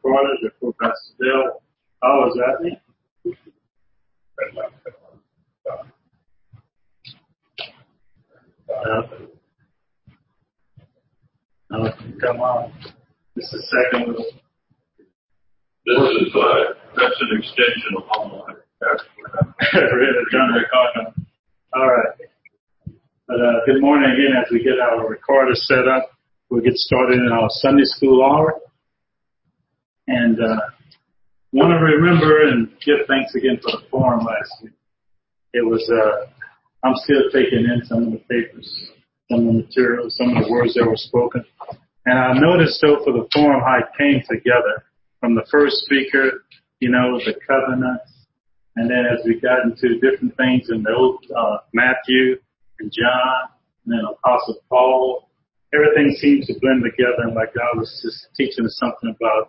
recorded before Pastor Dale hollers at me. Come on. This is second little. That's an extension of online. Really, John Ricardo. All right. But good morning again. As we get our recorder set up, we'll get started in our Sunday school hour. And want to remember and give thanks again for the forum last week. It was, I'm still taking in some of the papers, some of the materials, some of the words that were spoken. And I noticed, though, for the forum, how it came together. From the first speaker, the covenants, and then as we got into different things in the old Matthew and John, and then Apostle Paul, everything seemed to blend together, and like God was just teaching us something about,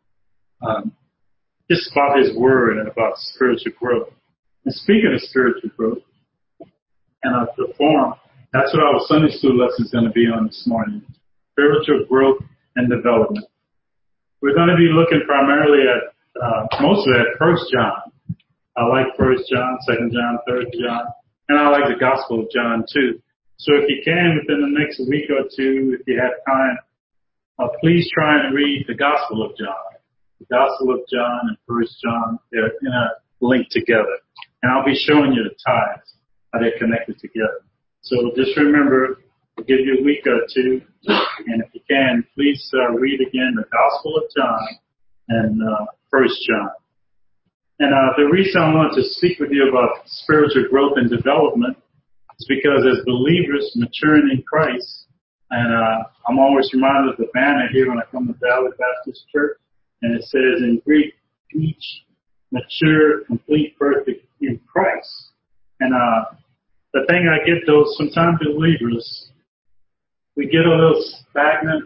just about His Word and about spiritual growth. And speaking of spiritual growth, and the forum, that's what our Sunday school lesson is going to be on this morning: spiritual growth and development. We're going to be looking primarily at, mostly at 1 John. I like 1 John, 2 John, 3 John, and I like the Gospel of John too. So if you can, within the next week or two, if you have time, please try and read the Gospel of John. The Gospel of John and 1 John, they're in a link together. And I'll be showing you the ties, how they're connected together. So just remember, we'll give you a week or two, and if you can, please read again the Gospel of John and 1 John. And the reason I wanted to speak with you about spiritual growth and development is because as believers maturing in Christ, and I'm always reminded of the banner here when I come to Valley Baptist Church, and it says in Greek, each mature, complete, perfect in Christ. And the thing I get, though, sometimes believers, we get a little stagnant.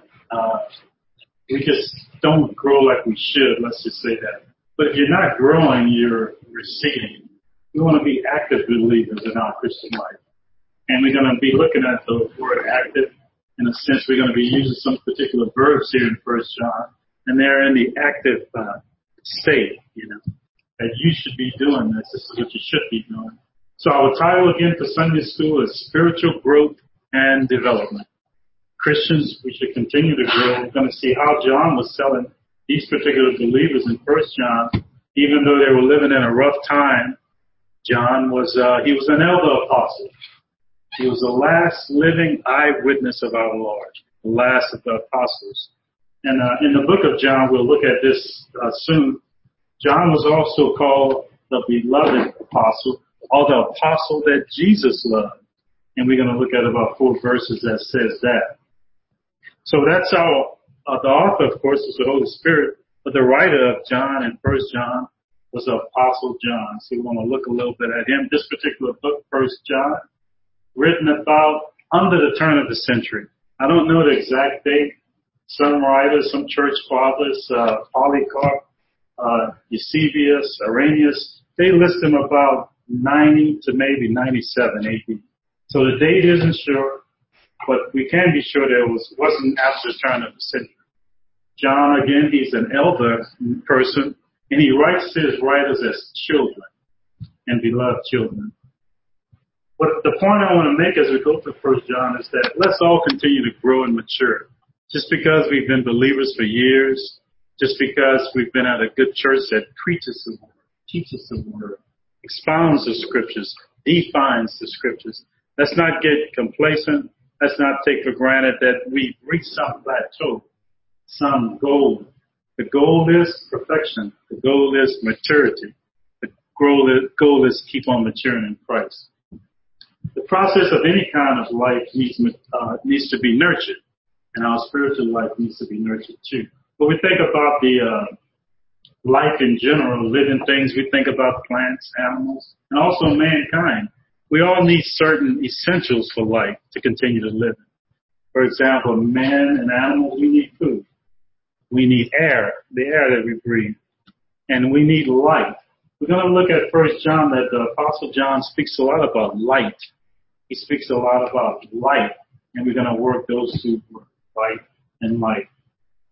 We just don't grow like we should, let's just say that. But if you're not growing, you're receding. We want to be active believers in our Christian life. And we're going to be looking at the word active. In a sense, we're going to be using some particular verbs here in 1 John. And they're in the active state, that you should be doing this. This is what you should be doing. So our title again for Sunday school is Spiritual Growth and Development. Christians, we should continue to grow. We're going to see how John was telling these particular believers in 1 John, even though they were living in a rough time. John was, he was an elder apostle. He was the last living eyewitness of our Lord, the last of the apostles. And in the book of John, we'll look at this soon. John was also called the beloved apostle, or the apostle that Jesus loved. And we're going to look at about 4 verses that says that. So that's our, the author, of course, is the Holy Spirit, but the writer of John and 1 John was the Apostle John. So we want to look a little bit at him. This particular book, 1 John, written about under the turn of the century. I don't know the exact date. Some writers, some church fathers, Polycarp, Eusebius, Irenaeus, they list him about 90 to maybe 97 AD. So the date isn't sure, but we can be sure that it wasn't after the turn of the century. John, again, he's an elder person, and he writes to his writers as children and beloved children. But the point I want to make as we go through 1 John is that let's all continue to grow and mature. Just because we've been believers for years, just because we've been at a good church that preaches the word, teaches the word, expounds the scriptures, defines the scriptures, let's not get complacent. Let's not take for granted that we've reached some plateau, some goal. The goal is perfection. The goal is maturity. The goal is keep on maturing in Christ. The process of any kind of life needs to be nurtured, and our spiritual life needs to be nurtured too. When we think about the life in general, living things, we think about plants, animals, and also mankind. We all need certain essentials for life to continue to live in. For example, men and animals, we need food. We need air, the air that we breathe. And we need light. We're going to look at 1 John that the Apostle John speaks a lot about light. He speaks a lot about light. And we're going to work those two words, light and light.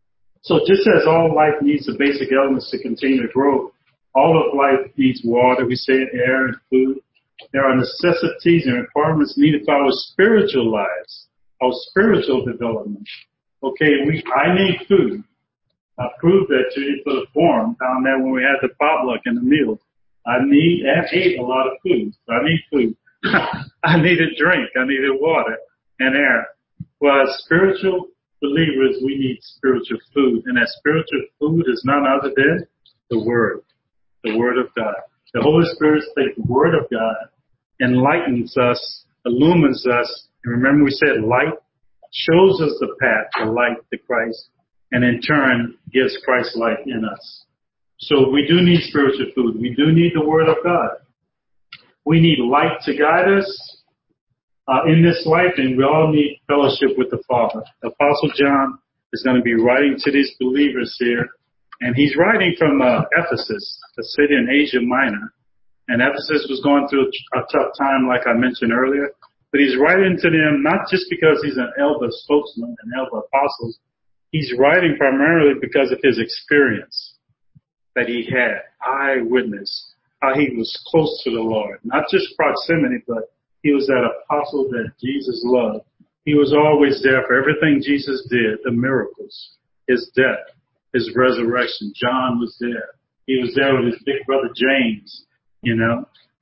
So just as all life needs the basic elements to continue to grow, all of life needs water, we say air and food. There are necessities and requirements needed for our spiritual lives, our spiritual development. Okay, I need food. I proved that to you for the forum down there when we had the potluck and the meal. I ate a lot of food. So I need food. I needed drink. I needed water and air. Well, as spiritual believers, we need spiritual food. And that spiritual food is none other than the Word of God. The Holy Spirit takes the Word of God, enlightens us, illumines us. And remember we said light shows us the path, the light to Christ, and in turn gives Christ's light in us. So we do need spiritual food. We do need the Word of God. We need light to guide us in this life, and we all need fellowship with the Father. Apostle John is going to be writing to these believers here, and he's writing from Ephesus, a city in Asia Minor. And Ephesus was going through a tough time, like I mentioned earlier. But he's writing to them not just because he's an elder spokesman, an elder apostle. He's writing primarily because of his experience that he had, eyewitness, how he was close to the Lord. Not just proximity, but he was that apostle that Jesus loved. He was always there for everything Jesus did, the miracles, his death, his resurrection. John was there. He was there with his big brother James, and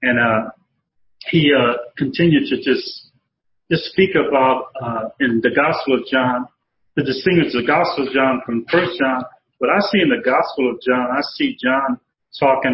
he continued to just speak about in the Gospel of John, to distinguish the Gospel of John from 1 John. But I see in the Gospel of John, I see John talking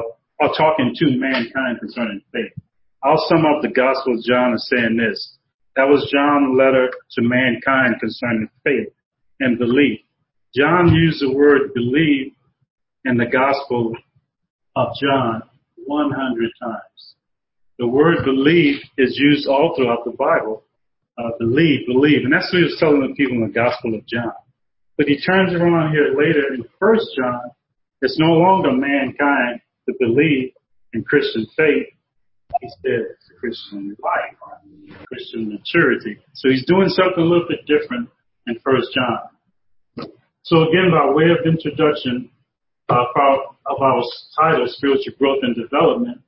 to mankind concerning faith. I'll sum up the Gospel of John as saying this. That was John's letter to mankind concerning faith and belief. John used the word believe in the Gospel of John 100 times. The word believe is used all throughout the Bible. Believe. And that's what he was telling the people in the Gospel of John. But he turns around here later in 1 John. It's no longer mankind to believe in Christian faith. He said it's Christian life, Christian maturity. So he's doing something a little bit different in 1 John. So again, by way of introduction of our title, Spiritual Growth and Development,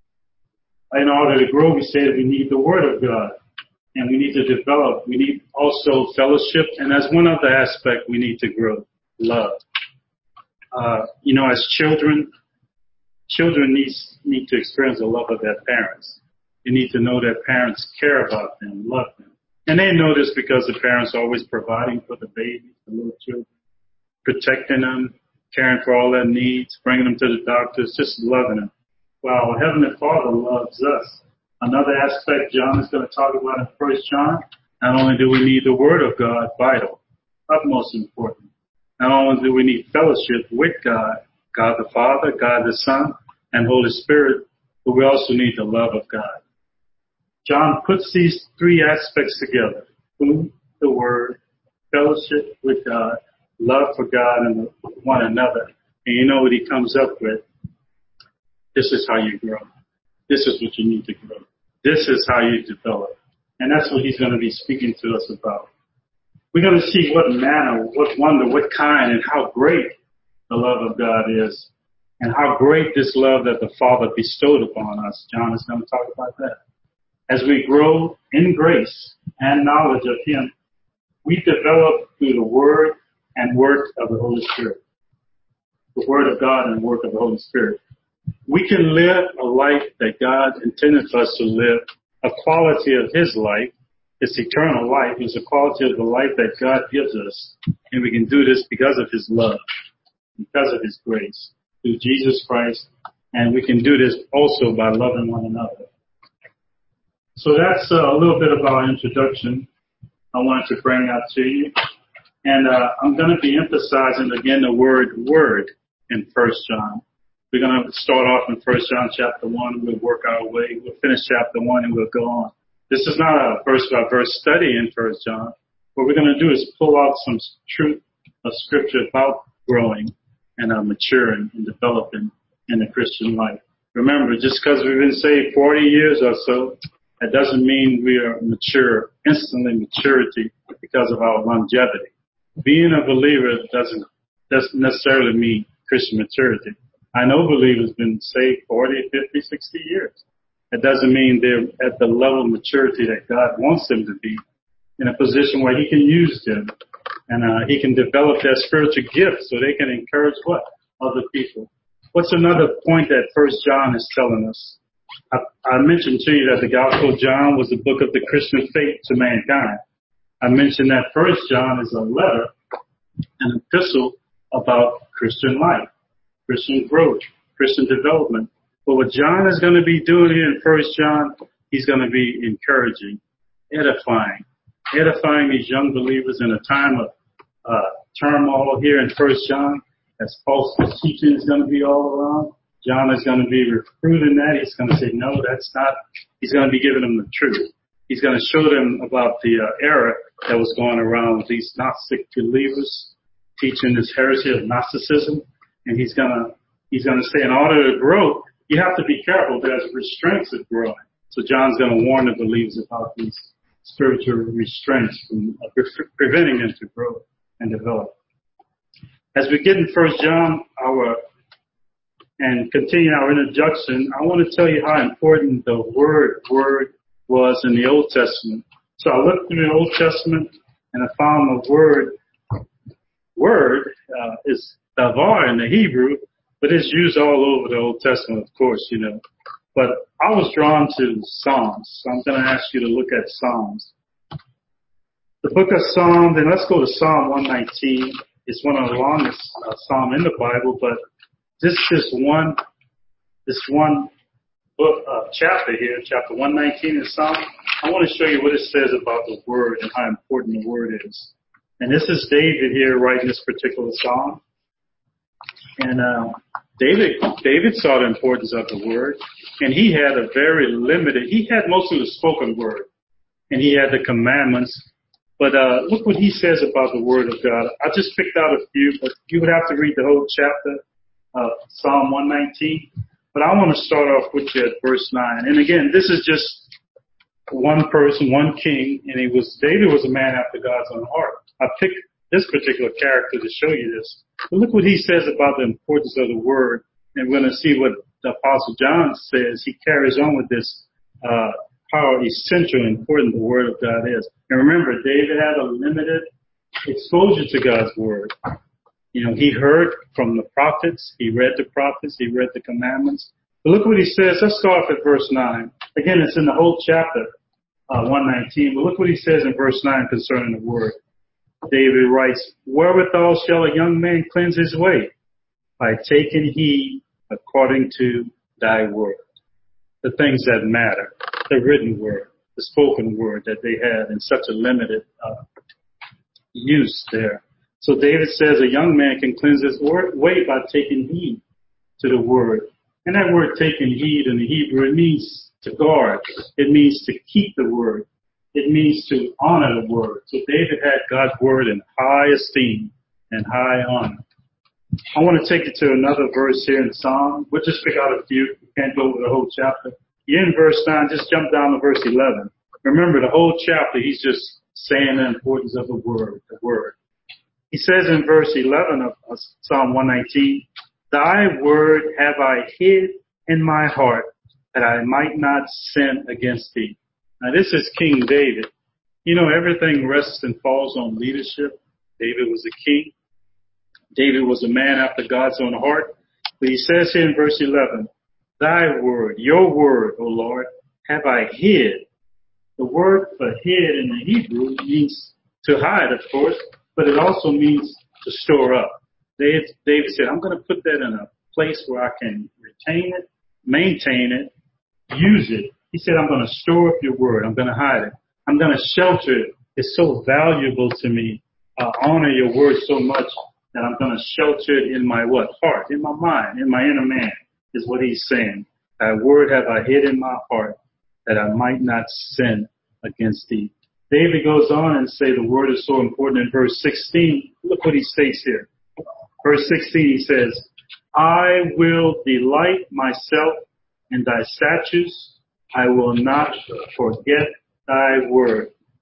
in order to grow, we say that we need the Word of God. And we need to develop. We need also fellowship. And as one other aspect, we need to grow love. As children need to experience the love of their parents. They need to know their parents care about them, love them. And they know this because the parents are always providing for the babies, the little children, protecting them, caring for all their needs, bringing them to the doctors, just loving them. Well, Heavenly Father loves us. Another aspect John is going to talk about in 1 John, not only do we need the Word of God, vital, utmost important. Not only do we need fellowship with God, God the Father, God the Son, and Holy Spirit, but we also need the love of God. John puts these three aspects together: food, the Word, fellowship with God, love for God and one another. And you know what he comes up with? This is how you grow. This is what you need to grow. This is how you develop. And that's what he's going to be speaking to us about. We're going to see what manner, what wonder, what kind, and how great the love of God is, and how great this love that the Father bestowed upon us. John is going to talk about that. As we grow in grace and knowledge of Him, we develop through the Word and work of the Holy Spirit. The Word of God and work of the Holy Spirit. We can live a life that God intended for us to live, a quality of His life. It's eternal life. It's a quality of the life that God gives us. And we can do this because of His love, because of His grace, through Jesus Christ. And we can do this also by loving one another. So that's a little bit of our introduction I wanted to bring out to you. And I'm going to be emphasizing again the word in 1 John. We're going to start off in 1 John chapter 1. We'll work our way. We'll finish chapter 1 and we'll go on. This is not a verse-by-verse study in 1 John. What we're going to do is pull out some truth of Scripture about growing and maturing and developing in the Christian life. Remember, just because we've been saved 40 years or so, that doesn't mean we are mature, instantly maturity because of our longevity. being a believer doesn't necessarily mean Christian maturity. I know believers been saved 40, 50, 60 years. It doesn't mean they're at the level of maturity that God wants them to be, in a position where he can use them and he can develop their spiritual gifts so they can encourage what? Other people. What's another point that First John is telling us? I mentioned to you that the Gospel of John was the book of the Christian faith to mankind. I mentioned that First John is a letter, an epistle about Christian life, Christian growth, Christian development. But what John is going to be doing here in First John, he's going to be encouraging, edifying these young believers in a time of turmoil here in First John, as false teaching is going to be all around. John is going to be refuting that. He's going to say, no, that's not. He's going to be giving them the truth. He's going to show them about the error that was going around with these Gnostic believers teaching this heresy of Gnosticism. And he's going to say, in order to grow, you have to be careful. There's restraints of growing. So John's going to warn the believers about these spiritual restraints from preventing them to grow and develop. As we get in First John, and continue our introduction, I want to tell you how important the word was in the Old Testament. So I looked through the Old Testament and I found the word is davar in the Hebrew, but it's used all over the Old Testament, of course, you know. But I was drawn to Psalms, so I'm going to ask you to look at Psalms. The book of Psalms, and let's go to Psalm 119. It's one of the longest psalm in the Bible, but this one book, chapter here, chapter 119 in Psalm, I want to show you what it says about the word and how important the word is. And this is David here writing this particular psalm. And David saw the importance of the word, and he had he had most of the spoken word, and he had the commandments. But look what he says about the word of God. I just picked out a few, but you would have to read the whole chapter of Psalm 119. But I want to start off with you at verse 9. And again, this is just one person, one king, and David was a man after God's own heart. I picked this particular character to show you this. But look what he says about the importance of the word. And we're going to see what the Apostle John says. He carries on with this, how essential and important the word of God is. And remember, David had a limited exposure to God's word. You know, he heard from the prophets, he read the prophets, he read the commandments. But look what he says. Let's start off at verse 9. Again, it's in the whole chapter, 119. But look what he says in verse 9 concerning the word. David writes, wherewithal shall a young man cleanse his way? By taking heed according to thy word. The things that matter, the written word, the spoken word that they had in such a limited use there. So David says a young man can cleanse his way by taking heed to the word. And that word taking heed in the Hebrew, it means to guard. It means to keep the word. It means to honor the word. So David had God's word in high esteem and high honor. I want to take you to another verse here in Psalm. We'll just pick out a few. We can't go over the whole chapter. You're in verse 9, just jump down to verse 11. Remember, the whole chapter, he's just saying the importance of the word, the word. He says in verse 11 of Psalm 119, thy word have I hid in my heart, that I might not sin against thee. Now, this is King David. You know, everything rests and falls on leadership. David was a king. David was a man after God's own heart. But he says here in verse 11, thy word, your word, O Lord, have I hid. The word for hid in the Hebrew means to hide, of course, but it also means to store up. David said, I'm going to put that in a place where I can retain it, maintain it, use it. He said, I'm going to store up your word. I'm going to hide it. I'm going to shelter it. It's so valuable to me. I honor your word so much that I'm going to shelter it in my what? Heart, in my mind, in my inner man, is what he's saying. Thy word have I hid in my heart, that I might not sin against thee. David goes on and say the word is so important in verse 16. Look what he states here. Verse 16, he says, I will delight myself in thy statutes. I will not forget thy word.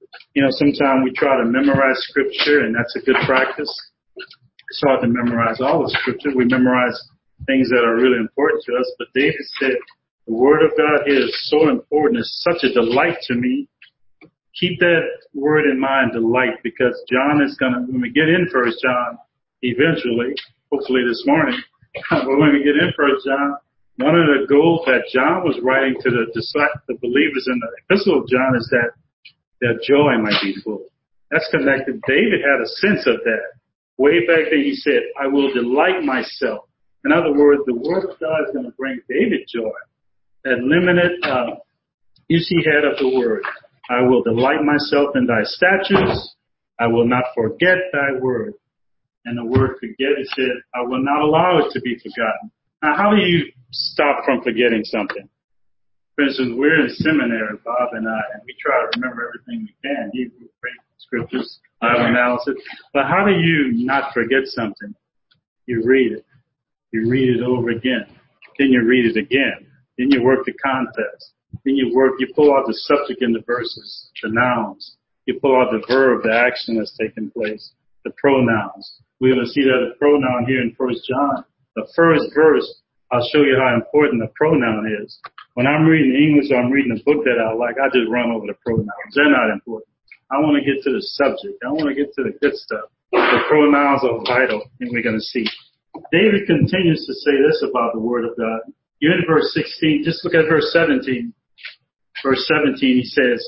Sometimes we try to memorize scripture, and that's a good practice. It's hard to memorize all the scripture. We memorize things that are really important to us. But David said, the word of God here is so important. It's such a delight to me. Keep that word in mind, delight, because John is going to, when we get in 1 John, eventually, hopefully this morning, but when we get in 1 John, one of the goals that John was writing to the believers in the epistle of John is that their joy might be full. That's connected. David had a sense of that. Way back then he said, I will delight myself. In other words, the word of God is going to bring David joy. That limited use he had of the word. I will delight myself in thy statutes. I will not forget thy word. And the word forget, he said, I will not allow it to be forgotten. Now, how do you stop from forgetting something? For instance, we're in seminary, Bob and I, and we try to remember everything we can. Hebrew, Greek, scriptures, Bible analysis. But how do you not forget something? You read it. You read it over again. Then you read it again. Then you work the context. Then you pull out the subject in the verses, the nouns. You pull out the verb, the action that's taking place, the pronouns. We're going to see that the pronoun here in 1 John. The first verse, I'll show you how important the pronoun is. When I'm reading English or I'm reading a book that I like, I just run over the pronouns. They're not important. I want to get to the subject. I want to get to the good stuff. The pronouns are vital, and we're going to see. David continues to say this about the word of God. You're in verse 16. Just look at verse 17. Verse 17, he says,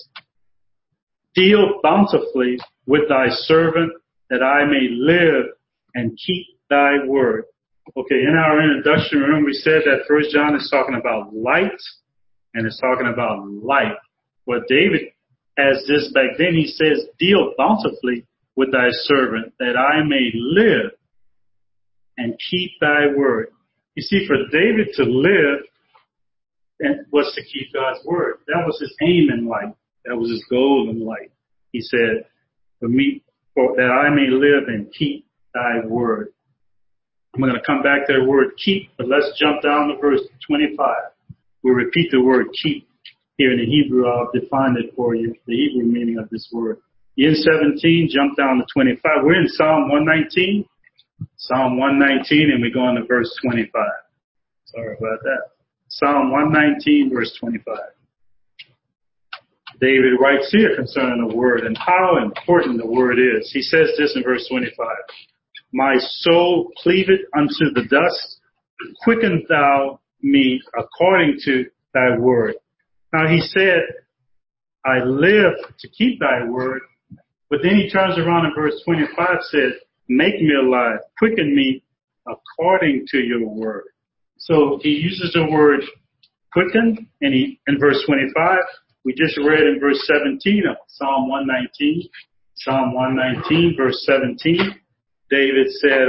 deal bountifully with thy servant that I may live and keep thy word. Okay, in our introduction, remember we said that 1 John is talking about light and it's talking about life. Well, David has this back then. He says, deal bountifully with thy servant that I may live and keep thy word. You see, for David to live was to keep God's word. That was his aim in life. That was his goal in life. He said, for that I may live and keep thy word. I'm going to come back to the word keep, but let's jump down to verse 25. We'll repeat the word keep here in the Hebrew. I'll define it for you, the Hebrew meaning of this word. In 17, jump down to 25. We're in Psalm 119. Psalm 119, and we're going to verse 25. Sorry about that. Psalm 119, verse 25. David writes here concerning the word and how important the word is. He says this in verse 25. My soul cleaveth unto the dust. Quicken thou me according to thy word. Now he said, I live to keep thy word. But then he turns around in verse 25 says, make me alive. Quicken me according to your word. So he uses the word quicken, and in verse 25, we just read in verse 17 of Psalm 119. Psalm 119, verse 17. David said,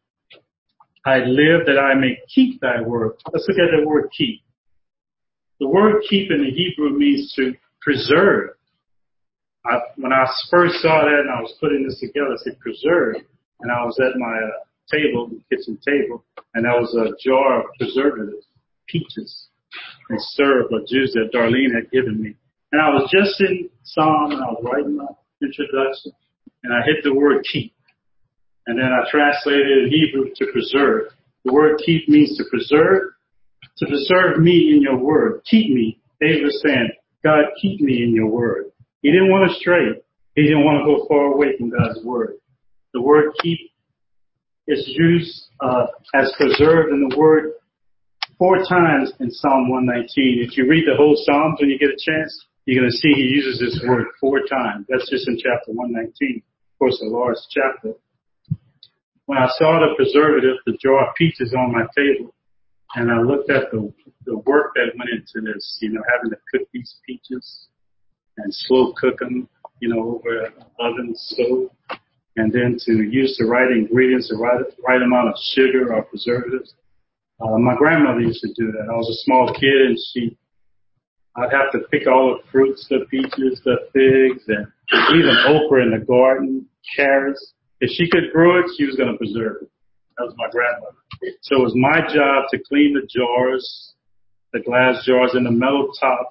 I live that I may keep thy word. Let's look at the word keep. The word keep in the Hebrew means to preserve. When I first saw that and I was putting this together, I said preserve. And I was at my kitchen table, and there was a jar of preservatives, peaches, and syrup or juice that Darlene had given me. And I was just in Psalm, and I was writing my introduction, and I hit the word keep. And then I translated it in Hebrew to preserve. The word keep means to preserve me in your word. Keep me. David was saying, God, keep me in your word. He didn't want to stray. He didn't want to go far away from God's word. The word keep is used as preserved in the word 4 times in Psalm 119. If you read the whole Psalms when you get a chance, you're going to see he uses this word 4 times. That's just in chapter 119. Of course, a large chapter. When I saw the preservative, the jar of peaches on my table, and I looked at the work that went into this, having to cook these peaches and slow cook them, over an oven stove, and then to use the right ingredients, the right amount of sugar or preservatives. My grandmother used to do that. I was a small kid, and I'd have to pick all the fruits, the peaches, the figs, and even okra in the garden, carrots. If she could grow it, she was going to preserve it. That was my grandmother. So it was my job to clean the jars, the glass jars and the metal tops,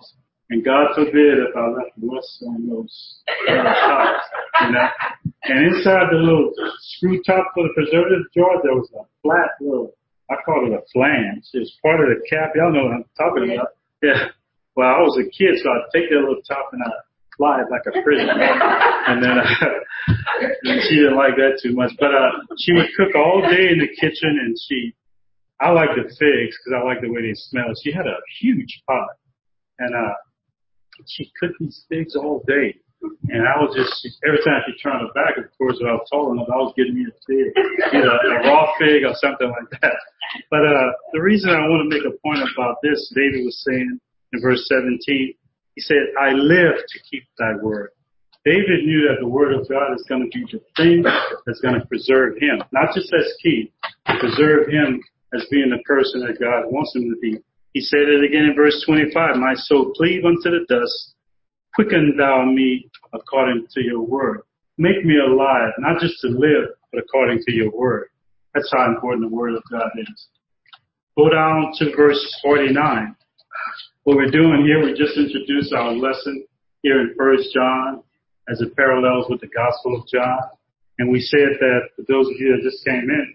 And God forbid if I left rust on those tops, you know. And inside the little screw top for the preservative jar, there was a flat little, I call it a flange. It's part of the cap. Y'all know what I'm talking about. Yeah. Well, I was a kid, so I'd take that little top and I'd fly it like a prisoner. And then she didn't like that too much. But she would cook all day in the kitchen, and I like the figs because I like the way they smell. She had a huge pot, and she cooked these figs all day. And I was every time she turned her back, of course, when I was tall enough, I was getting me a fig, either a raw fig or something like that. But the reason I want to make a point about this, David was saying in verse 17, he said, I live to keep thy word. David knew that the word of God is going to be the thing that's going to preserve him, not just as king, but preserve him as being the person that God wants him to be. He said it again in verse 25, my soul cleave unto the dust, quicken thou me according to your word. Make me alive, not just to live, but according to your word. That's how important the word of God is. Go down to verse 49. What we're doing here, we just introduced our lesson here in 1 John as it parallels with the Gospel of John. And we said that for those of you that just came in,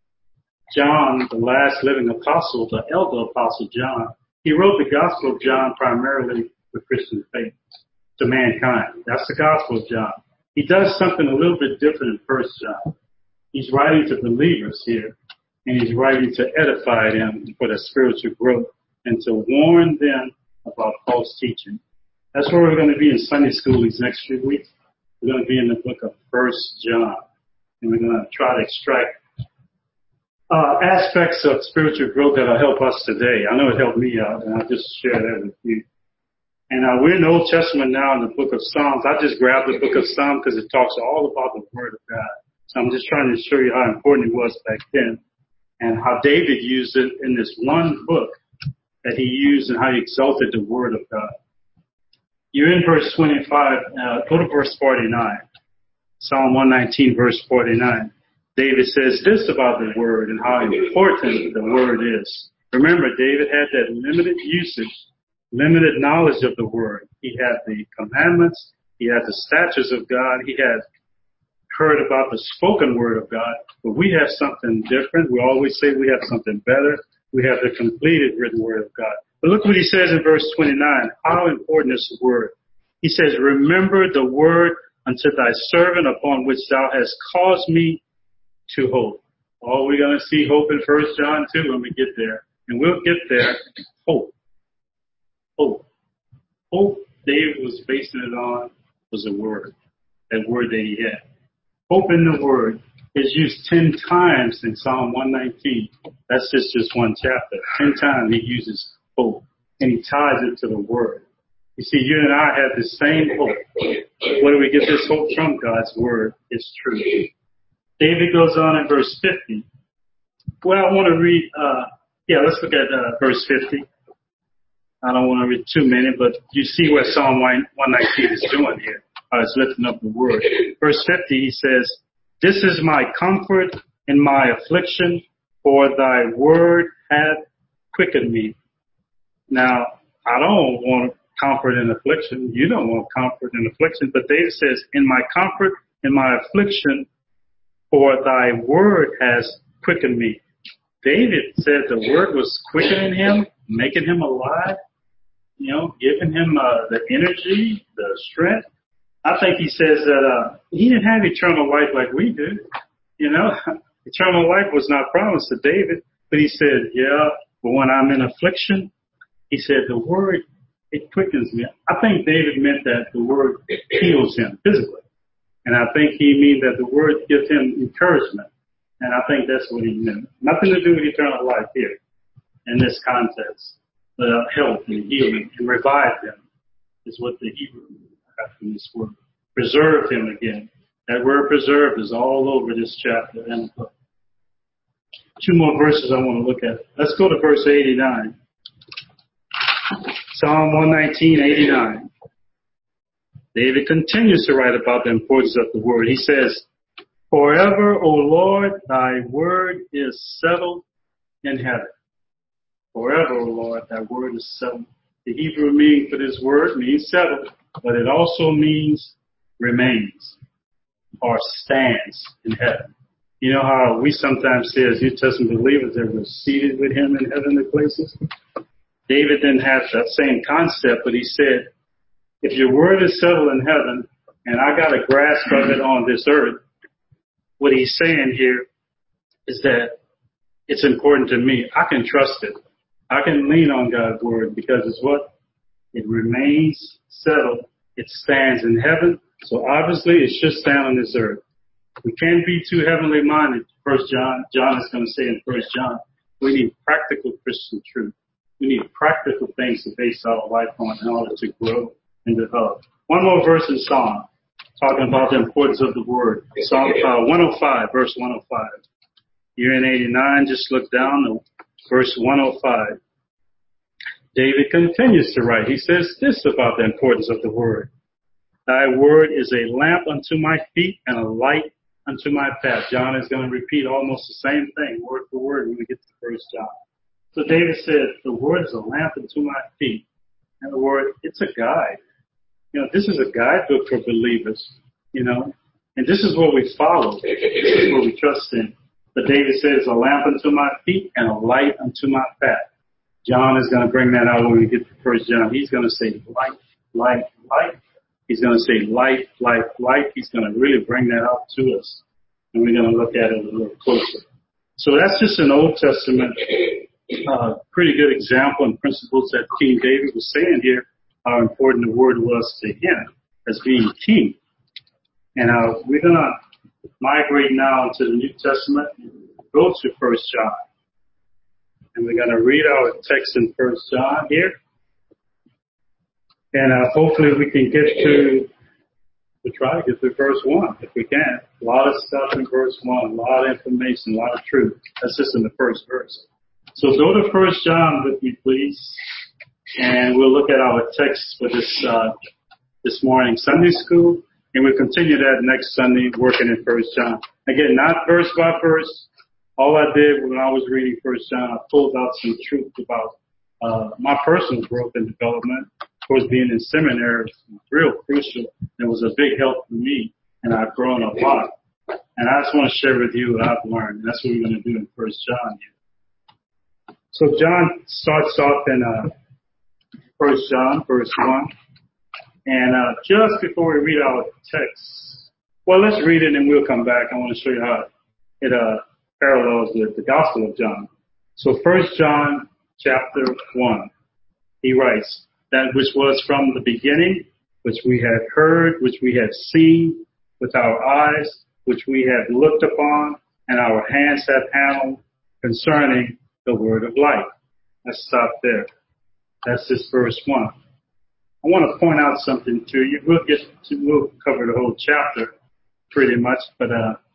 John, the last living apostle, the elder apostle John, he wrote the Gospel of John primarily for Christian faith to mankind. That's the Gospel of John. He does something a little bit different in 1 John. He's writing to believers here, and he's writing to edify them for their spiritual growth and to warn them about false teaching. That's where we're going to be in Sunday school these next few weeks. We're going to be in the book of 1 John, and we're going to try to extract aspects of spiritual growth that'll help us today. I know it helped me out, and I'll just share that with you. And we're in the Old Testament now in the book of Psalms. I just grabbed the book of Psalms because it talks all about the Word of God. So I'm just trying to show you how important it was back then and how David used it in this one book that he used and how he exalted the Word of God. You're in verse 25. Go to verse 49. Psalm 119, verse 49. David says this about the Word and how important the Word is. Remember, David had that limited usage, limited knowledge of the Word. He had the commandments. He had the statutes of God. He had heard about the spoken Word of God. But we have something different. We always say we have something better. We have the completed written Word of God. But look what he says in verse 29. How important is the Word? He says, remember the Word unto thy servant upon which thou hast caused me to hope. Oh, we're going to see hope in 1 John 2 when we get there. And we'll get there. Hope. Hope. Hope David was basing it on was a word. That word that he had. Hope in the Word is used 10 times in Psalm 119. That's just one chapter. 10 times he uses hope. And he ties it to the Word. You see, you and I have the same hope. Where do we get this hope from? God's Word is truth. David goes on in verse 50. Well, I want to read, let's look at verse 50. I don't want to read too many, but you see what Psalm 119 is doing here. It's lifting up the Word. Verse 50, he says, this is my comfort in my affliction, for thy word hath quickened me. Now, I don't want comfort in affliction. You don't want comfort in affliction. But David says, in my comfort, in my affliction, for thy word has quickened me. David said the word was quickening him, making him alive, giving him the energy, the strength. I think he says that he didn't have eternal life like we do. Eternal life was not promised to David. But he said, but when I'm in affliction, he said the word, it quickens me. I think David meant that the word heals him physically. And I think he meant that the word gives him encouragement. And I think that's what he meant. Nothing to do with eternal life here in this context. But health and healing and revive him is what the Hebrew got from this word. Preserve him again. That word preserved is all over this chapter and the book. 2 more verses I want to look at. Let's go to verse 89. Psalm 119, 89. David continues to write about the importance of the word. He says, forever, O Lord, thy word is settled in heaven. Forever, O Lord, thy word is settled The Hebrew meaning for this word means settled, but it also means remains or stands in heaven. You know how we sometimes say as New Testament believers that we're seated with him in heavenly places? David didn't have that same concept, but he said, if your word is settled in heaven and I got a grasp of it on this earth, what he's saying here is that it's important to me. I can trust it. I can lean on God's word because it's what? It remains settled. It stands in heaven. So obviously it should stand on this earth. We can't be too heavenly minded. John is going to say in 1 John, we need practical Christian truth. We need practical things to base our life on in order to grow and develop. One more verse in Psalm, talking about the importance of the word. Psalm 105, verse 105. You're in 89, just look down to verse 105. David continues to write. He says this about the importance of the word. Thy word is a lamp unto my feet and a light unto my path. John is going to repeat almost the same thing, word for word, when we get to 1 John. So David said, the word is a lamp unto my feet. And the word, it's a guide. You know, this is a guidebook for believers, you know, and this is what we follow. This is what we trust in. But David says, a lamp unto my feet and a light unto my path. John is going to bring that out when we get to 1 John. He's going to say light, light, light. He's going to say light, light, light. He's going to really bring that out to us. And we're going to look at it a little closer. So that's just an Old Testament, pretty good example and principles that King David was saying here, how important the word was to him as being king. And we're going to migrate now to the New Testament and go to 1 John. And we're going to read our text in 1 John here. And hopefully we can get to try to get to verse 1 if we can. A lot of stuff in verse 1, a lot of information, a lot of truth. That's just in the first verse. So go to 1 John with me, please. And we'll look at our text for this morning Sunday school. And we'll continue that next Sunday working in 1 John. Again, not verse by verse. All I did when I was reading 1 John, I pulled out some truth about my personal growth and development. Of course, being in seminary was real crucial. It was a big help for me, and I've grown a lot. And I just want to share with you what I've learned. That's what we're going to do in 1 John here. So John starts off in 1 John, verse 1. And just before we read our text, well, let's read it and we'll come back. I want to show you how it parallels with the Gospel of John. So 1 John chapter 1, he writes, that which was from the beginning, which we have heard, which we have seen with our eyes, which we have looked upon, and our hands have handled concerning the word of life. Let's stop there. That's just verse 1. I want to point out something to you. We'll cover the whole chapter pretty much, but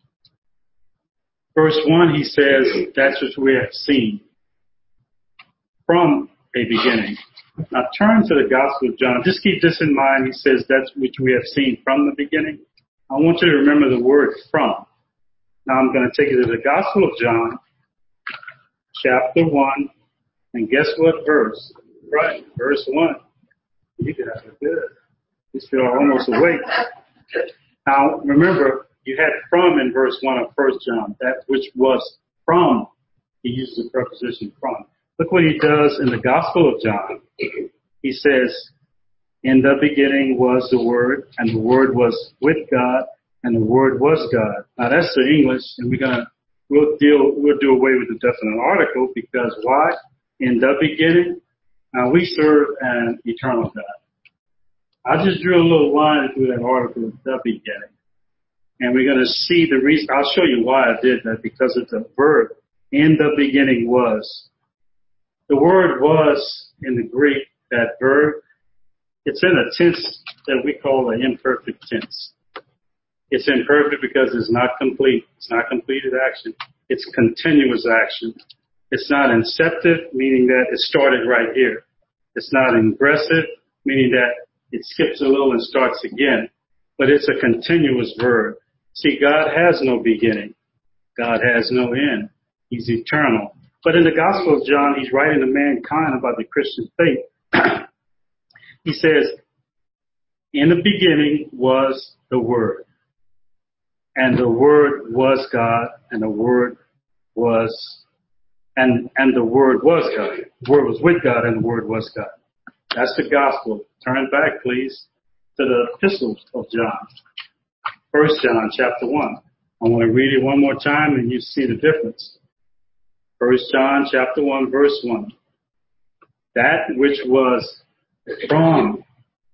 verse 1, he says, that's what we have seen from a beginning. Now turn to the Gospel of John. Just keep this in mind. He says that's which we have seen from the beginning. I want you to remember the word from. Now I'm going to take you to the Gospel of John, chapter 1, and guess what verse? Right, verse 1. You guys are good. You feel almost awake. Now remember, you had from in verse 1 of 1 John, that which was from. He uses the preposition from. Look what he does in the Gospel of John. He says, in the beginning was the Word, and the Word was with God, and the Word was God. Now that's the English, and we'll do away with the definite article because why? In the beginning, now we serve an eternal God. I just drew a little line through that article, the beginning. And we're going to see the reason. I'll show you why I did that, because it's a verb. In the beginning was. The word was in the Greek, that verb, it's in a tense that we call an imperfect tense. It's imperfect because it's not complete. It's not completed action. It's continuous action. It's not inceptive, meaning that it started right here. It's not ingressive, meaning that it skips a little and starts again. But it's a continuous verb. See, God has no beginning. God has no end. He's eternal. But in the Gospel of John, he's writing to mankind about the Christian faith. He says, in the beginning was the Word, and the Word was God, and the Word was, and the Word was God. The Word was with God, and the Word was God. That's the gospel. Turn back, please, to the epistle of John. 1 John chapter 1. I want to read it one more time and you see the difference. 1 John chapter 1 verse 1. That which was from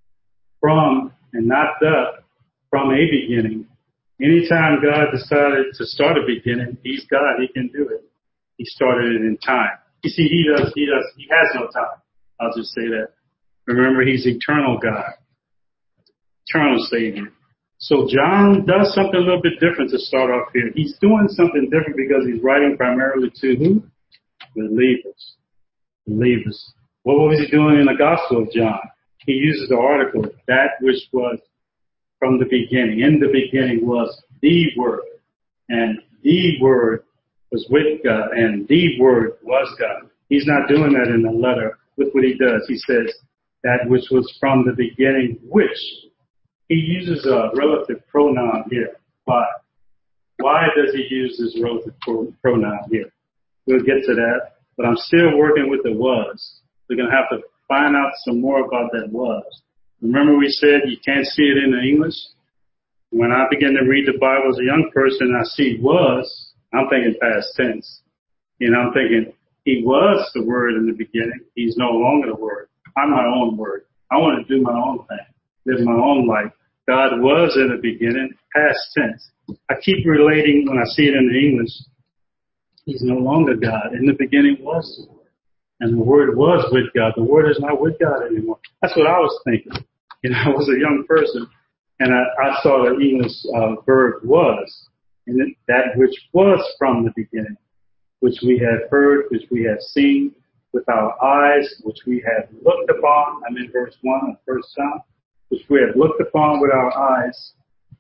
and not from a beginning. Anytime God decided to start a beginning, He's God, He can do it. He started it in time. You see, He has no time. I'll just say that. Remember, He's eternal God, eternal Savior. So John does something a little bit different to start off here. He's doing something different because he's writing primarily to who? Believers. Believers. What was he doing in the Gospel of John? He uses the article, that which was from the beginning. In the beginning was the Word. And the Word was with God. And the Word was God. He's not doing that in the letter. Look what he does. He says, that which was from the beginning, which. He uses a relative pronoun here. Why? Why does he use this relative pronoun here? We'll get to that, but I'm still working with the was. We're going to have to find out some more about that was. Remember we said you can't see it in the English? When I begin to read the Bible as a young person, I see was, I'm thinking past tense. I'm thinking he was the Word in the beginning. He's no longer the Word. I'm my own Word. I want to do my own thing. Live my own life. God was in the beginning, past tense. I keep relating when I see it in the English. He's no longer God. In the beginning was the Word. And the Word was with God. The Word is not with God anymore. That's what I was thinking. I was a young person and I saw the English verb was. And that which was from the beginning, which we have heard, which we have seen with our eyes, which we have looked upon. I'm in verse 1 of 1 John. Which we have looked upon with our eyes,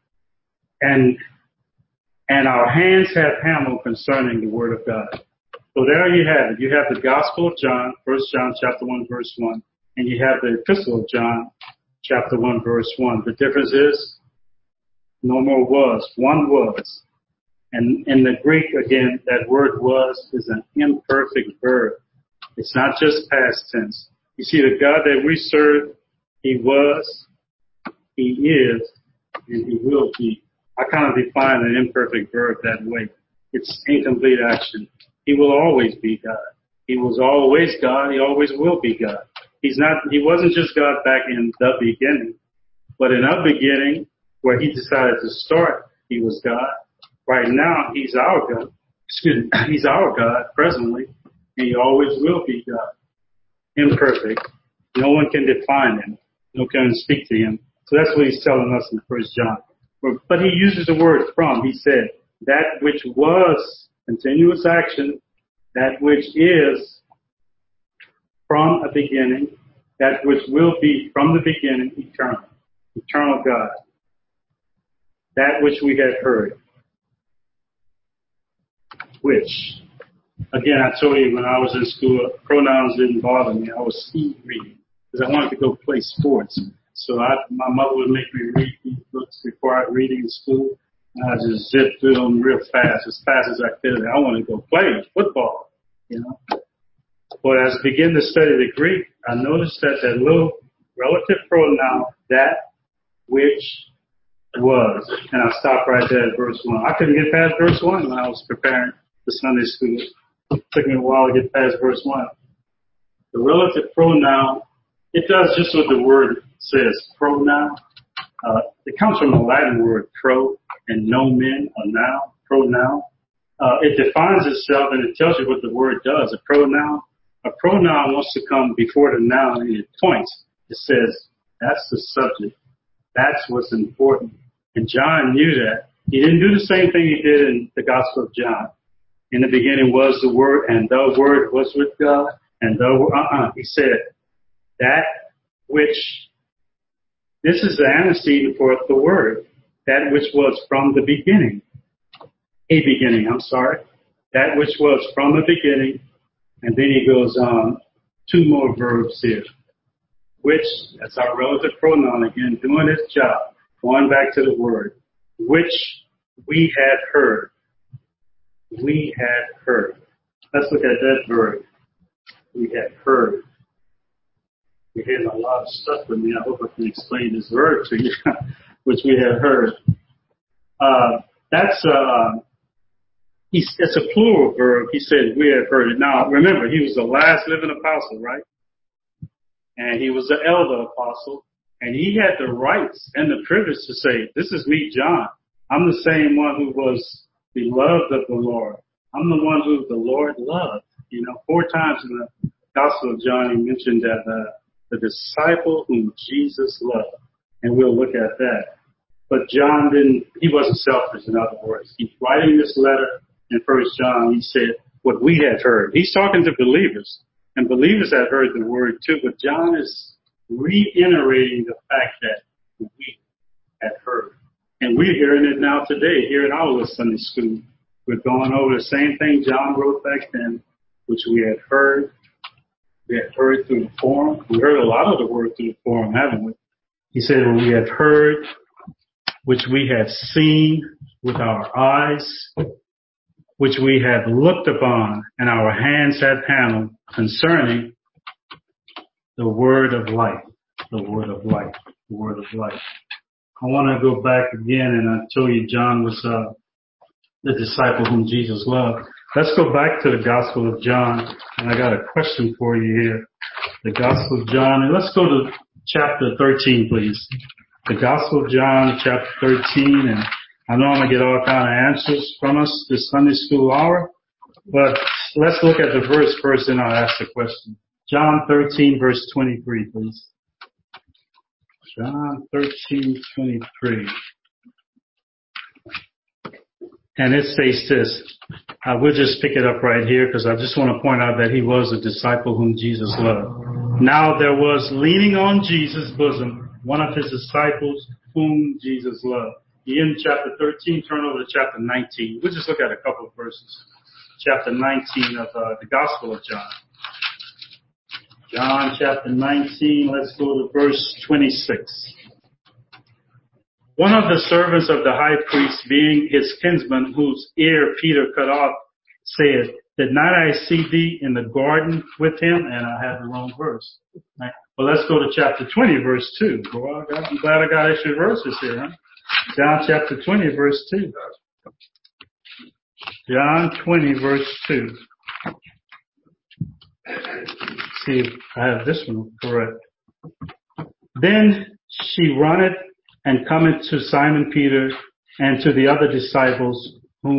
and our hands have handled concerning the Word of God. So there you have it. You have the Gospel of John, 1 John chapter 1 verse 1, and you have the Epistle of John chapter 1 verse 1. The difference is no more was, one was. And in the Greek, again, that word was is an imperfect verb. It's not just past tense. You see, the God that we serve, He was, He is, and He will be. I kind of define an imperfect verb that way. It's incomplete action. He will always be God. He was always God. He always will be God. He wasn't just God back in the beginning, but in the beginning where He decided to start, He was God. Right now, He's our God. He's our God presently, and He always will be God. Imperfect. No one can define Him. No one can speak to Him. So that's what He's telling us in 1 John. But He uses the word from. He said, that which was continuous action, that which is from a beginning, that which will be from the beginning, eternal. Eternal God. That which we had heard. Which, again, I told you when I was in school, pronouns didn't bother me. I was speed reading because I wanted to go play sports. So my mother would make me read these books required reading in school, and I just zipped through them real fast as I could. I wanted to go play football, But as I began to study the Greek, I noticed that little relative pronoun, that which was, and I stopped right there at verse 1. I couldn't get past verse 1 when I was preparing for Sunday school. It took me a while to get past verse 1. The relative pronoun, it does just what the word says, pronoun. It comes from the Latin word pro and nomen, a noun, pronoun. It defines itself and it tells you what the word does. A pronoun wants to come before the noun and it points. It says, that's the subject. That's what's important. And John knew that. He didn't do the same thing he did in the Gospel of John. In the beginning was the Word, and the Word was with God, and he said, that which, this is the antecedent for the Word, that which was from the beginning. That which was from the beginning, and then he goes on, two more verbs here. which, that's our relative pronoun again, doing its job, going back to the word, which we had heard. We had heard. Let's look at that verb. We had heard. You're hearing a lot of stuff with me. I hope I can explain this verb to you, which we had heard. It's a plural verb. He said we had heard it. Now, remember, he was the last living apostle, right? And he was the elder apostle. And he had the rights and the privilege to say, this is me, John. I'm the same one who was beloved of the Lord. I'm the one who the Lord loved. 4 times in the Gospel of John, he mentioned that the disciple whom Jesus loved. And we'll look at that. But John he wasn't selfish, in other words. He's writing this letter in 1 John. He said, what we had heard. He's talking to believers. And believers had heard the word too. But John is reiterating the fact that we had heard. And we're hearing it now today, here in our little Sunday school. We're going over the same thing John wrote back then, which we had heard. We had heard through the forum. We heard a lot of the word through the forum, haven't we? He said, well, we had heard, which we had seen with our eyes, which we had looked upon, and our hands had handled concerning the word of life. The word of life. The word of life. I want to go back again, and I told you John was the disciple whom Jesus loved. Let's go back to the Gospel of John, and I got a question for you here. The Gospel of John, and let's go to chapter 13, please. The Gospel of John, chapter 13, and I know I'm going to get all kind of answers from us this Sunday school hour, but let's look at the verse first, and I'll ask the question. John 13, verse 23, please. John 13, 23. And it says this. We'll just pick it up right here because I just want to point out that he was a disciple whom Jesus loved. Now there was leaning on Jesus' bosom one of his disciples whom Jesus loved. In chapter 13, turn over to chapter 19. We'll just look at a couple of verses. Chapter 19 of the Gospel of John. John chapter 19, let's go to verse 26. One of the servants of the high priest, being his kinsman, whose ear Peter cut off, said, did not I see thee in the garden with him? And I have the wrong verse. Right. Well, let's go to chapter 20, verse 2. Well, I'm glad I got extra verses here, huh? John chapter 20, verse 2. John 20, verse 2. See if I have this one correct. Then she runneth and cometh to Simon Peter and to the other disciples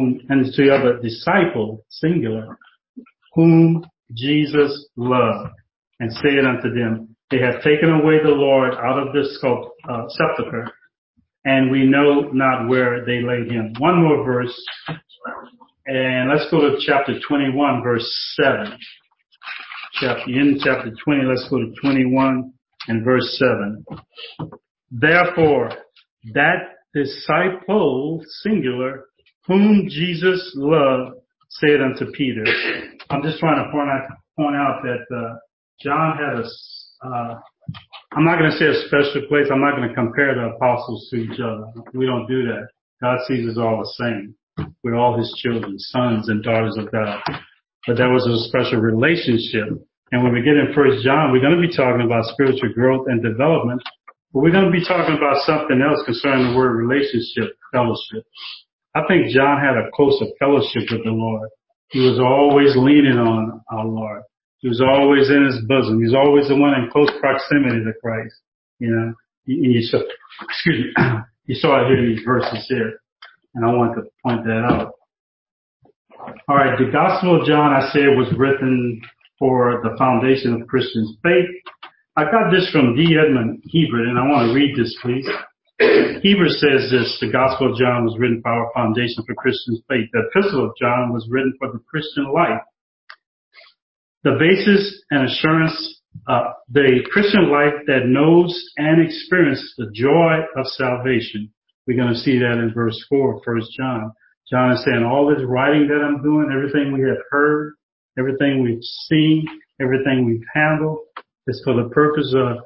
singular, whom Jesus loved, and said unto them, they have taken away the Lord out of this sepulchre, and we know not where they laid him. One more verse, and let's go to chapter 21, verse 7. In chapter 20, let's go to 21 and verse 7. Therefore, that disciple, singular, whom Jesus loved, said unto Peter. I'm just trying to point out that John had I'm not going to say a special place. I'm not going to compare the apostles to each other. We don't do that. God sees us all the same. We're all his children, sons and daughters of God. But there was a special relationship. And when we get in 1 John, we're going to be talking about spiritual growth and development. But we're going to be talking about something else concerning the word relationship, fellowship. I think John had a closer fellowship with the Lord. He was always leaning on our Lord. He was always in his bosom. He was always the one in close proximity to Christ. You saw it here in these verses here. And I want to point that out. All right, the Gospel of John, I said, was written for the foundation of Christians' faith. I got this from D. Edmund Hebert, and I want to read this, please. Hebert says this, the Gospel of John was written for our foundation for Christians' faith. The Epistle of John was written for the Christian life. The basis and assurance the Christian life that knows and experiences the joy of salvation. We're going to see that in verse 4 of 1 John. John is saying all this writing that I'm doing, everything we have heard, everything we've seen, everything we've handled, is for the purpose of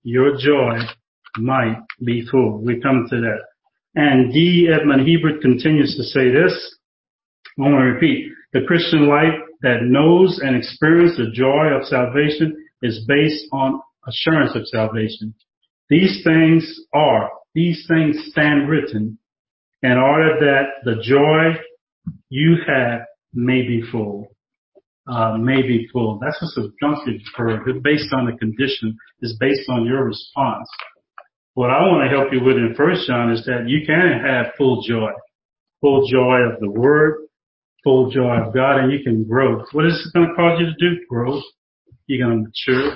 your joy might be full. We come to that. And D. Edmund Hebert continues to say this. I want to repeat. The Christian life that knows and experiences the joy of salvation is based on assurance of salvation. These things stand written in order that the joy you have may be full. May be full. That's a subjunctive verb. It's based on the condition. It's based on your response. What I want to help you with in 1 John is that you can have full joy of the Word, full joy of God, and you can grow. What is it going to cause you to do? Grow. You're going to mature.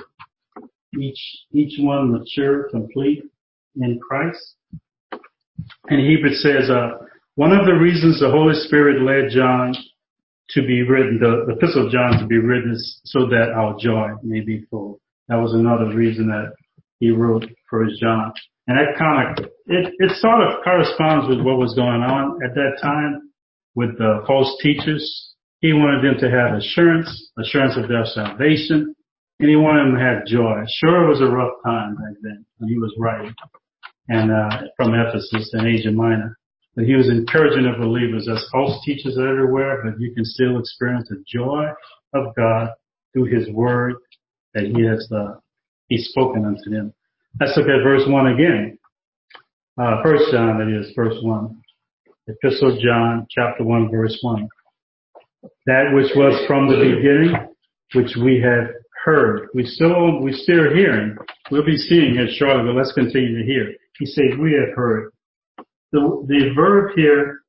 Each one mature, complete in Christ. And Hebrew says, one of the reasons the Holy Spirit led John to be written, the Epistle of John to be written, is so that our joy may be full. That was another reason that he wrote 1 John. And that it sort of corresponds with what was going on at that time with the false teachers. He wanted them to have assurance of their salvation, and he wanted them to have joy. Sure, it was a rough time back then when he was writing, and from Ephesus in Asia Minor. But he was encouraging the believers. There's false teachers everywhere, but you can still experience the joy of God through His Word that He's spoken unto them. Let's look at verse 1 again. 1 John, that is, verse 1. Epistle of John, chapter 1, verse 1. That which was from the beginning, which we have heard. We're still hearing. We'll be seeing it shortly, but let's continue to hear. He says, we have heard. The verb here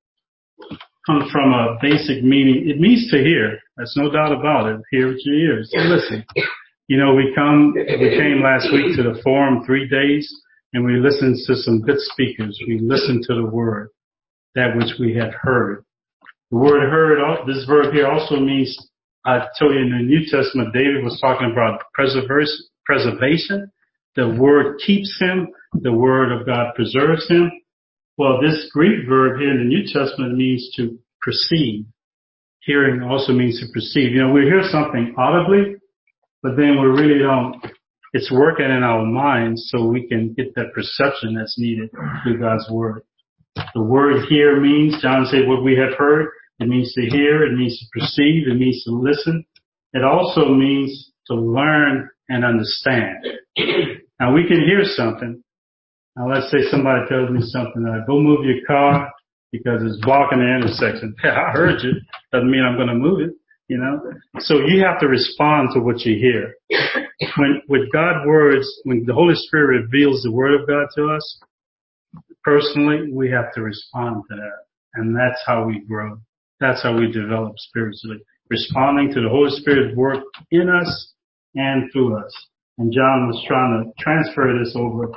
comes from a basic meaning. It means to hear. There's no doubt about it. Hear with your ears. Listen. You know, we came last week to the forum 3 days, and we listened to some good speakers. We listened to the word, that which we had heard. The word heard, this verb here also means, I told you in the New Testament, David was talking about preservation. The word keeps him. The word of God preserves him. Well, this Greek verb here in the New Testament means to perceive. Hearing also means to perceive. You know, we hear something audibly, but then we really don't, it's working in our minds so we can get that perception that's needed through God's Word. The word here means, John said, what we have heard. It means to hear. It means to perceive. It means to listen. It also means to learn and understand. Now, we can hear something. Now, let's say somebody tells me something, go move your car because it's blocking the intersection. I heard you. Doesn't mean I'm going to move it. You know, so you have to respond to what you hear. When with God's words, when the Holy Spirit reveals the Word of God to us, personally, we have to respond to that. And that's how we grow. That's how we develop spiritually. Responding to the Holy Spirit's work in us and through us. And John was trying to transfer this over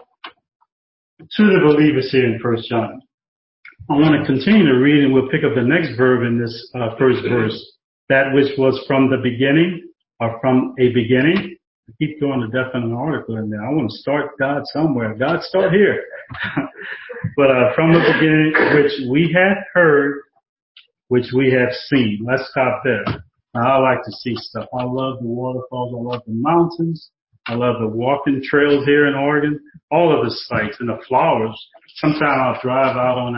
to the believers here in 1 John. I want to continue to read, and we'll pick up the next verb in this first verse. That which was from the beginning, or from a beginning. I keep throwing the definite article in there. I want to start God somewhere. God, start here. But from the beginning, which we have heard, which we have seen. Let's stop there. Now, I like to see stuff. I love the waterfalls. I love the mountains. I love the walking trails here in Oregon. All of the sites and the flowers. Sometimes I'll drive out on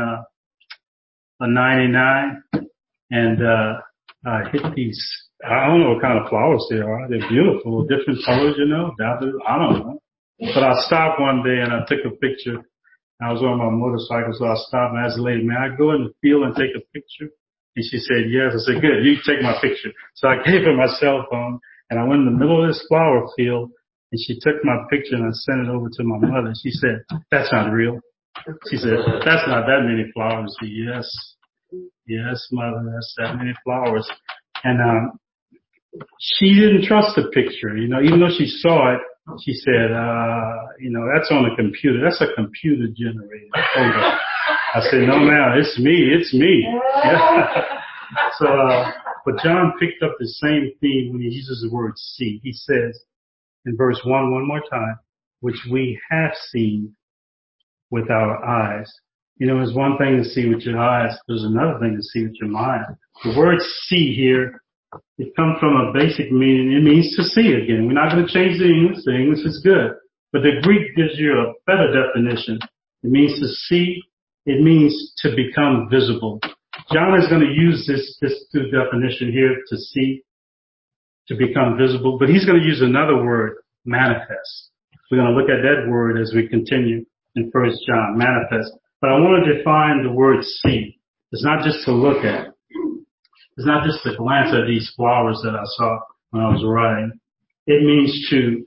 a 99 and hit these, I don't know what kind of flowers they are. They're beautiful, different colors, you know. I don't know. But I stopped one day and I took a picture. I was on my motorcycle, so I stopped and asked the lady, may I go in the field and take a picture? And she said, yes. I said, good, you take my picture. So I gave her my cell phone and I went in the middle of this flower field and she took my picture and I sent it over to my mother. She said, that's not real. She said, that's not that many flowers. I said, yes, mother, that's that many flowers. And she didn't trust the picture, you know, even though she saw it. She said, you know, that's on a computer. That's a computer generated photo. I said, no, ma'am, it's me. Yeah. So, but John picked up the same theme when he uses the word see. He says in verse 1 more time, which we have seen with our eyes. You know, there's one thing to see with your eyes. There's another thing to see with your mind. The word see here, it comes from a basic meaning. It means to see again. We're not going to change the English. The English is good. But the Greek gives you a better definition. It means to see. It means to become visible. John is going to use this definition here, to see, to become visible, but he's going to use another word, manifest. We're going to look at that word as we continue in 1 John, manifest. But I want to define the word see. It's not just to look at. It's not just to glance at these flowers that I saw when I was writing. It means to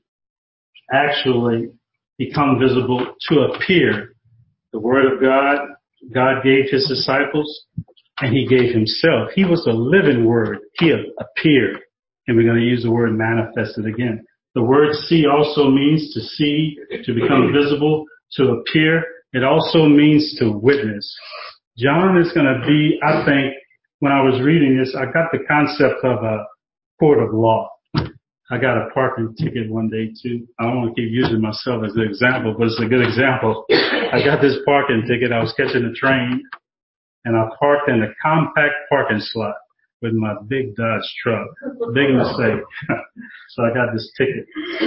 actually become visible, to appear. The Word of God, God gave His disciples, and He gave Himself. He was a living Word. He appeared. And we're going to use the word manifested again. The word see also means to see, to become visible, to appear. It also means to witness. John is going to be, I think, when I was reading this, I got the concept of a court of law. I got a parking ticket one day too. I don't want to keep using myself as an example, but it's a good example. I got this parking ticket. I was catching a train and I parked in a compact parking slot with my big Dodge truck. Big mistake. So I got this ticket.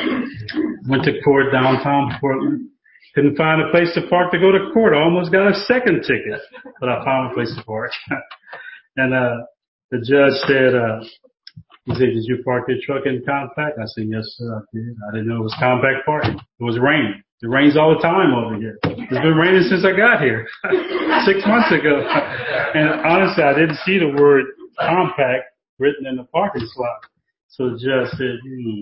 Went to court downtown Portland. Couldn't find a place to park to go to court. I almost got a second ticket, but I found a place to park. And the judge said, he said, did you park your truck in compact? I said, yes, sir, I did. I didn't know it was compact parking. It was raining. It rains all the time over here. It's been raining since I got here, 6 months ago. And honestly, I didn't see the word compact written in the parking slot. So the judge said,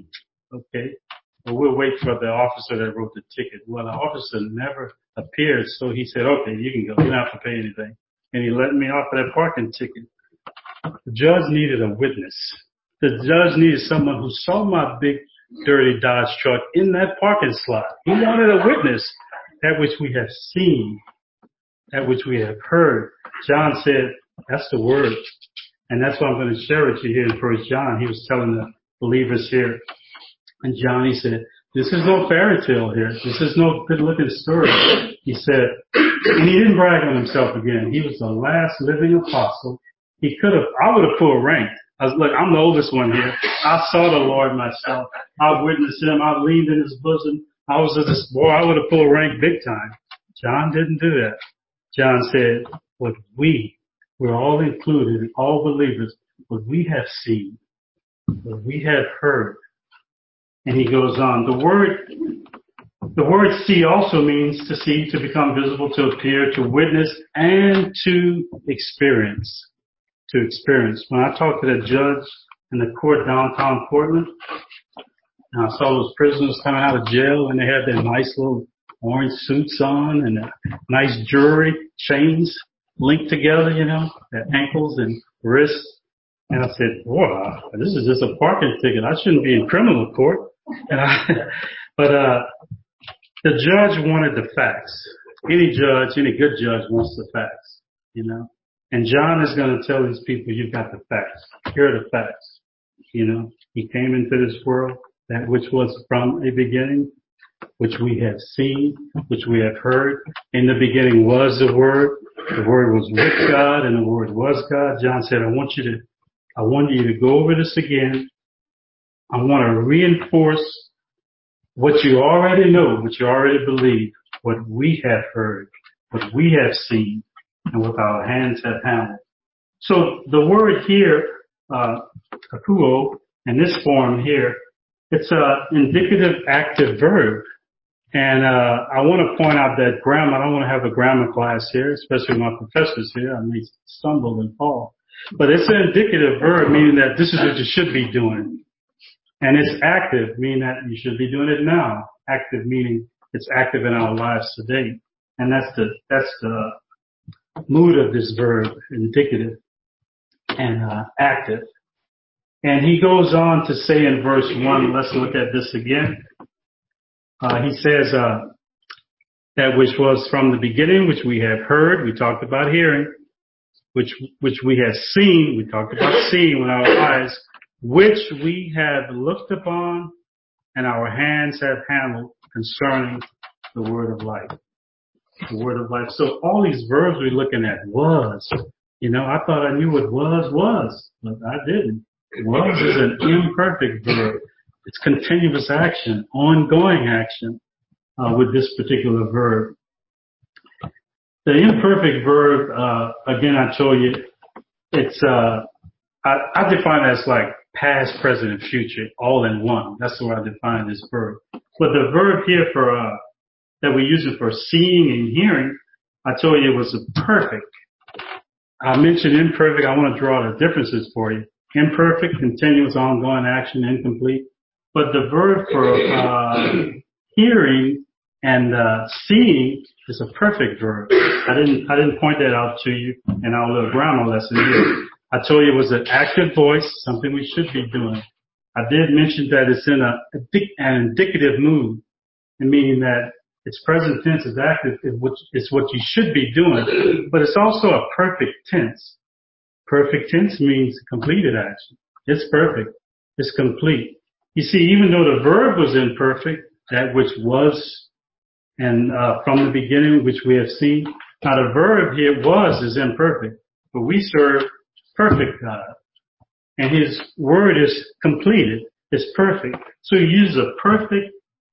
okay, well, we'll wait for the officer that wrote the ticket. Well, the officer never appeared, so he said, okay, you can go. You don't have to pay anything. And he let me off of that parking ticket. The judge needed a witness. The judge needed someone who saw my big, dirty Dodge truck in that parking slot. He wanted a witness, that which we have seen, that which we have heard. John said, that's the word. And that's what I'm going to share with you here in 1 John. He was telling the believers here in John, he said, this is no fairy tale here. This is no good-looking story. He said, and he didn't brag on himself again. He was the last living apostle. I would have pulled rank. I was, look, I'm the oldest one here. I saw the Lord myself. I witnessed Him. I leaned in His bosom. I was this boy. I would have pulled rank big time. John didn't do that. John said, what we're all included, all believers, what we have seen, what we have heard. And he goes on. The word see also means to see, to become visible, to appear, to witness, and to experience. To experience. When I talked to the judge in the court downtown Portland, and I saw those prisoners coming out of jail and they had their nice little orange suits on and nice jewelry, chains linked together, their ankles and wrists. And I said, wow, this is just a parking ticket. I shouldn't be in criminal court. But the judge wanted the facts. Any judge, any good judge wants the facts, And John is going to tell these people, you've got the facts. Here are the facts. He came into this world, that which was from a beginning, which we have seen, which we have heard. In the beginning was the Word. The Word was with God, and the Word was God. John said, I want you to go over this again. I want to reinforce what you already know, what you already believe, what we have heard, what we have seen, and what our hands have handled. So the word here, akuo, in this form here, it's an indicative active verb. And I want to point out that grammar, I don't want to have a grammar class here, especially my professors here. I may stumble and fall. But it's an indicative verb, meaning that this is what you should be doing. And it's active, meaning that you should be doing it now. Active meaning it's active in our lives today. And that's the mood of this verb, indicative and active. And he goes on to say in verse 1, let's look at this again. He says, that which was from the beginning, which we have heard, we talked about hearing, which we have seen, we talked about seeing with our eyes, which we have looked upon and our hands have handled concerning the word of life. The word of life. So all these verbs we're looking at, was, I thought I knew what was, but I didn't. Was is an imperfect verb. It's continuous action, ongoing action. with this particular verb. The imperfect verb, again, I told you, it's, I define it as like past, present, and future all in one. That's the way I define this verb. But the verb here for, that we use it for seeing and hearing, I told you it was a perfect. I mentioned imperfect. I want to draw the differences for you. Imperfect, continuous, ongoing action, incomplete. But the verb for hearing and seeing is a perfect verb. I didn't point that out to you in our little grammar lesson here. I told you it was an active voice, something we should be doing. I did mention that it's in an indicative mood, meaning that it's present tense, it's active, it's what you should be doing, but it's also a perfect tense. Perfect tense means completed action. It's perfect. It's complete. You see, even though the verb was imperfect, that which was, and from the beginning, which we have seen, now the verb here was is imperfect, but we serve perfect God. And his word is completed. It's perfect. So he uses a perfect,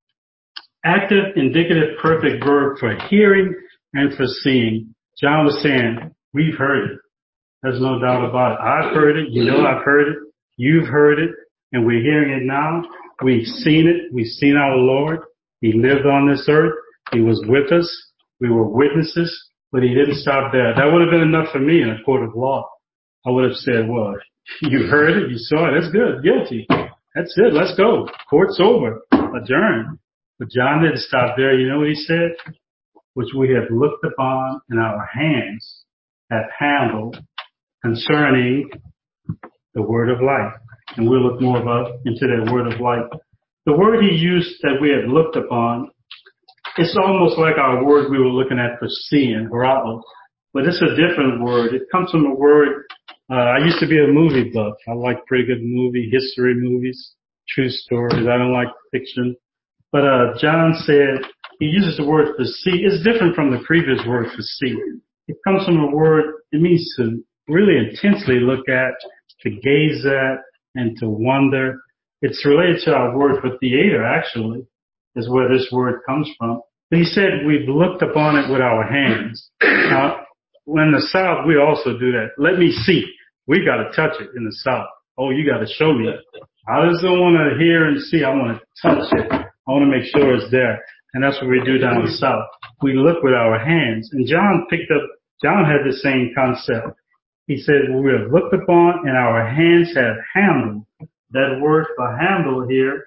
active, indicative, perfect verb for hearing and for seeing. John was saying, we've heard it. There's no doubt about it. I've heard it. You know I've heard it. You've heard it. And we're hearing it now. We've seen it. We've seen our Lord. He lived on this earth. He was with us. We were witnesses. But he didn't stop there. That would have been enough for me in a court of law. I would have said, well, you heard it. You saw it. That's good. Guilty. That's it. Let's go. Court's over. Adjourn. But John didn't stop there. You know what he said? Which we have looked upon and our hands have handled concerning the word of life. And we'll look more into that word of life. The word he used that we have looked upon, it's almost like our word we were looking at for seeing, ra'o. But it's a different word. It comes from a word, I used to be a movie buff. I like pretty good history movies, true stories. I don't like fiction. But John said, he uses the word for see. It's different from the previous word for see. It comes from a word, it means to really intensely look at, to gaze at, and to wonder. It's related to our word for theater, actually, is where this word comes from. But he said we've looked upon it with our hands. Now, in the South, we also do that. Let me see. We got to touch it in the South. Oh, you got to show me. I just don't want to hear and see. I want to touch it. I want to make sure it's there. And that's what we do down the South. We look with our hands. And John had the same concept. He said, we have looked upon and our hands have handled. That word for handle here,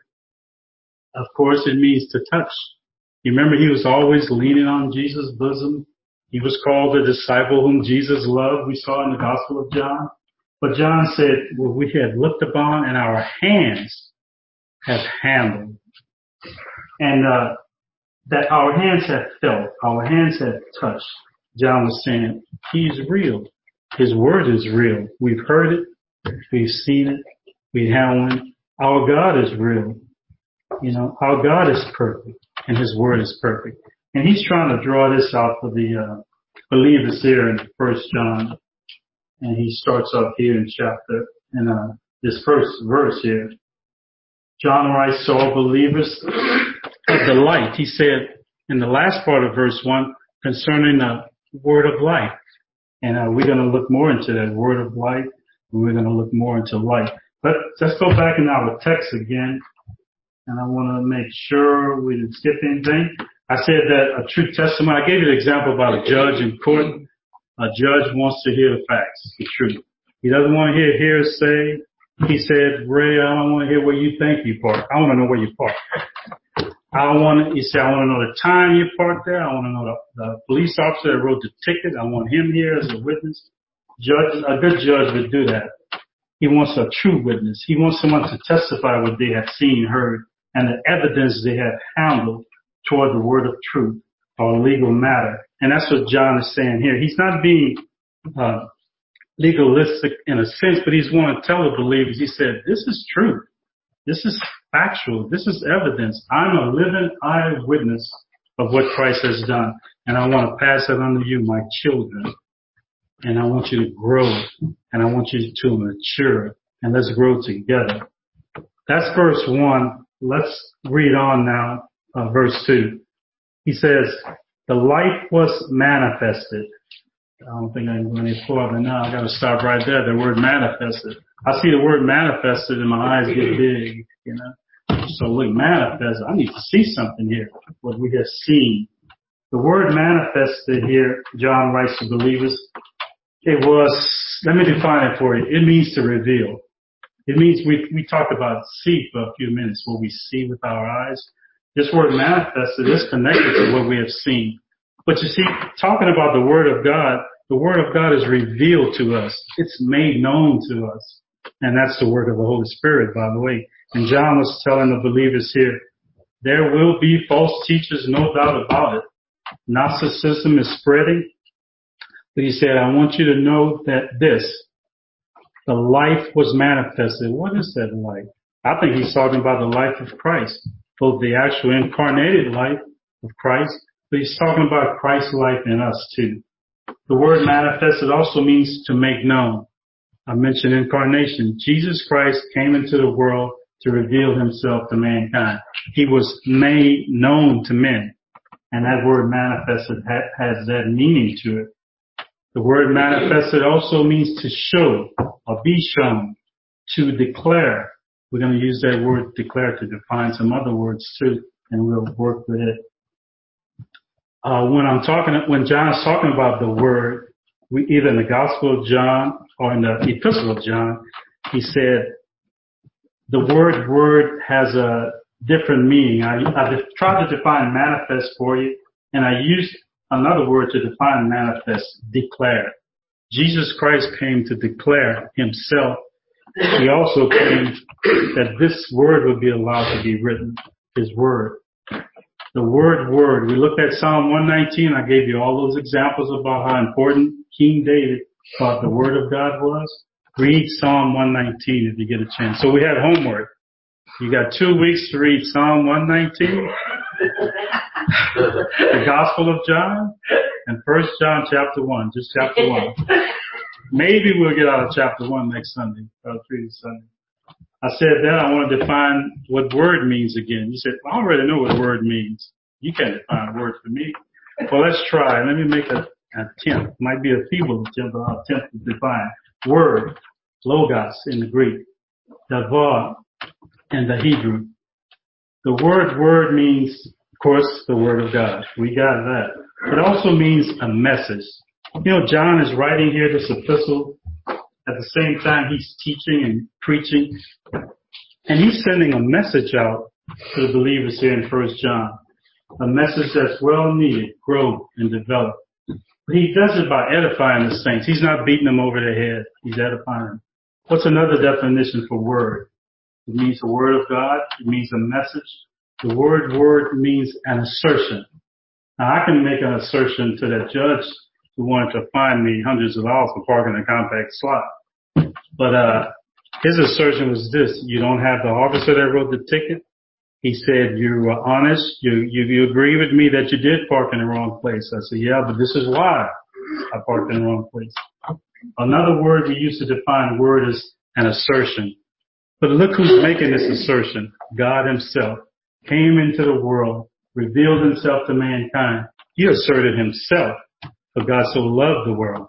of course, it means to touch. You remember he was always leaning on Jesus' bosom. He was called the disciple whom Jesus loved. We saw in the Gospel of John. But John said, well, we have looked upon and our hands have handled. And that our hands have felt, our hands have touched. John was saying, he's real. His word is real. We've heard it. We've seen it. We have one. Our God is real. You know, our God is perfect and his word is perfect. And he's trying to draw this out for the believers here in 1 John. And he starts off here in this first verse here. John writes to all believers of the light. He said in the last part of verse 1 concerning the word of life. And we're going to look more into that word of life. And we're going to look more into life. But let's go back in our text again. And I want to make sure we didn't skip anything. I said that a true testimony, I gave you an example about a judge in court. A judge wants to hear the facts, the truth. He doesn't want to hear hearsay. He said, Ray, I don't want to hear where you think you parked. I want to know where you parked. He said, I want to know the time you parked there. I want to know the police officer that wrote the ticket. I want him here as a witness. A good judge would do that. He wants a true witness. He wants someone to testify what they have seen, heard, and the evidence they have handled toward the word of truth or legal matter. And that's what John is saying here. He's not being legalistic in a sense, but he's wanting to tell the believers, he said, this is truth. This is factual. This is evidence. I'm a living eyewitness of what Christ has done. And I want to pass it on to you, my children. And I want you to grow. And I want you to mature. And let's grow together. That's verse 1. Let's read on now, verse 2. He says, the light was manifested. I don't think I can go any further now. I got to stop right there. The word manifested. I see the word manifested and my eyes get big, you know. So look, manifested. I need to see something here. What we have seen. The word manifested here, John writes to believers. It was, let me define it for you. It means to reveal. It means we talked about see for a few minutes, what we see with our eyes. This word manifested is connected to what we have seen. But you see, talking about the Word of God is revealed to us. It's made known to us. And that's the work of the Holy Spirit, by the way. And John was telling the believers here, there will be false teachers, no doubt about it. Gnosticism is spreading. But he said, I want you to know that the life was manifested. What is that life? I think he's talking about the life of Christ, both the actual incarnated life of Christ, but he's talking about Christ's life in us too. The word manifested also means to make known. I mentioned incarnation. Jesus Christ came into the world to reveal himself to mankind. He was made known to men. And that word manifested has that meaning to it. The word manifested also means to show or be shown, to declare. We're going to use that word declare to define some other words too, and we'll work with it. When John is talking about the word, either in the Gospel of John or in the Epistle of John, he said the word has a different meaning. I tried to define manifest for you, and I used another word to define manifest, declare. Jesus Christ came to declare himself. He also came that this word would be allowed to be written, his word. The word. We looked at Psalm 119. I gave you all those examples about how important King David thought the word of God was. Read Psalm 119 if you get a chance. So we have homework. You got 2 weeks to read Psalm 119, the Gospel of John, and 1 John chapter 1, just chapter 1. Maybe we'll get out of chapter 1 next Sunday, or previous Sunday. I said that I want to define what word means again. You said, well, I already know what word means. You can't define a word for me. Well, let's try. Let me make an attempt. Might be a feeble attempt, but I'll attempt to define. Word, logos in the Greek, davar in the Hebrew. The word means, of course, the word of God. We got that. It also means a message. You know, John is writing here this epistle. At the same time, he's teaching and preaching. And he's sending a message out to the believers here in 1 John. A message that's well needed, grow and develop. But he does it by edifying the saints. He's not beating them over the head. He's edifying them. What's another definition for word? It means the word of God. It means a message. The word means an assertion. Now, I can make an assertion to that judge who wanted to fine me hundreds of dollars for parking a compact slot. But his assertion was this: you don't have the officer that wrote the ticket. He said, you were honest. You agree with me that you did park in the wrong place. I said, yeah, but this is why I parked in the wrong place. Another word we use to define word is an assertion. But look who's making this assertion. God himself came into the world, revealed himself to mankind. He asserted himself, for God so loved the world.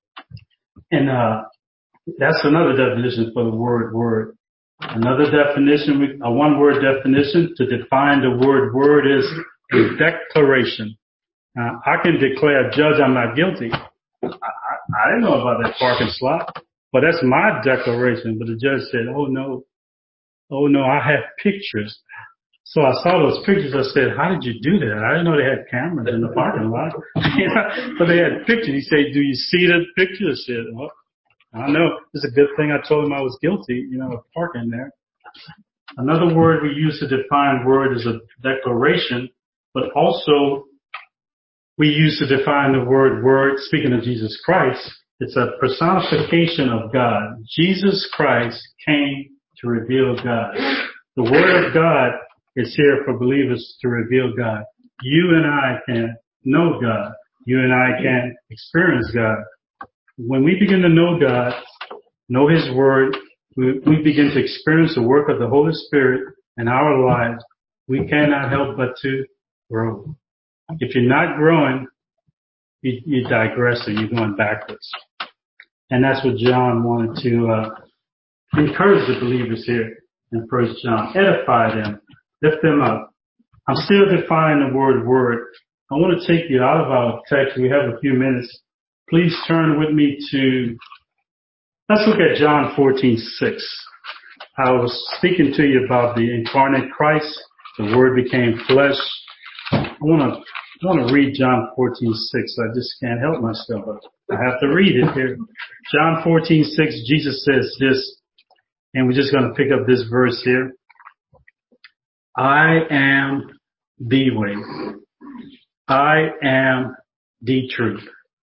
And that's another definition for the word. Another definition, a one-word definition to define the word is a declaration. I can declare, Judge, I'm not guilty. I didn't know about that parking slot, but that's my declaration. But the judge said, oh no, I have pictures. So I saw those pictures. I said, how did you do that? I didn't know they had cameras in the parking lot. But they had pictures. He said, do you see the pictures? I said, well, I know. It's a good thing I told him I was guilty, of parking there. Another word we use to define word is a declaration, but also we use to define the word, speaking of Jesus Christ, it's a personification of God. Jesus Christ came to reveal God. The word of God is here for believers to reveal God. You and I can know God. You and I can experience God. When we begin to know God, know his word, we begin to experience the work of the Holy Spirit in our lives, we cannot help but to grow. If you're not growing, you're digressing. You're going backwards. And that's what John wanted to encourage the believers here in 1 John. Edify them. Lift them up. I'm still defining the word. I want to take you out of our text. We have a few minutes. Please turn with me to, let's look at John 14:6. I was speaking to you about the incarnate Christ. The Word became flesh. I want to read John 14:6. I just can't help myself. I have to read it here. John 14:6, Jesus says this, and we're just going to pick up this verse here. I am the way. I am the truth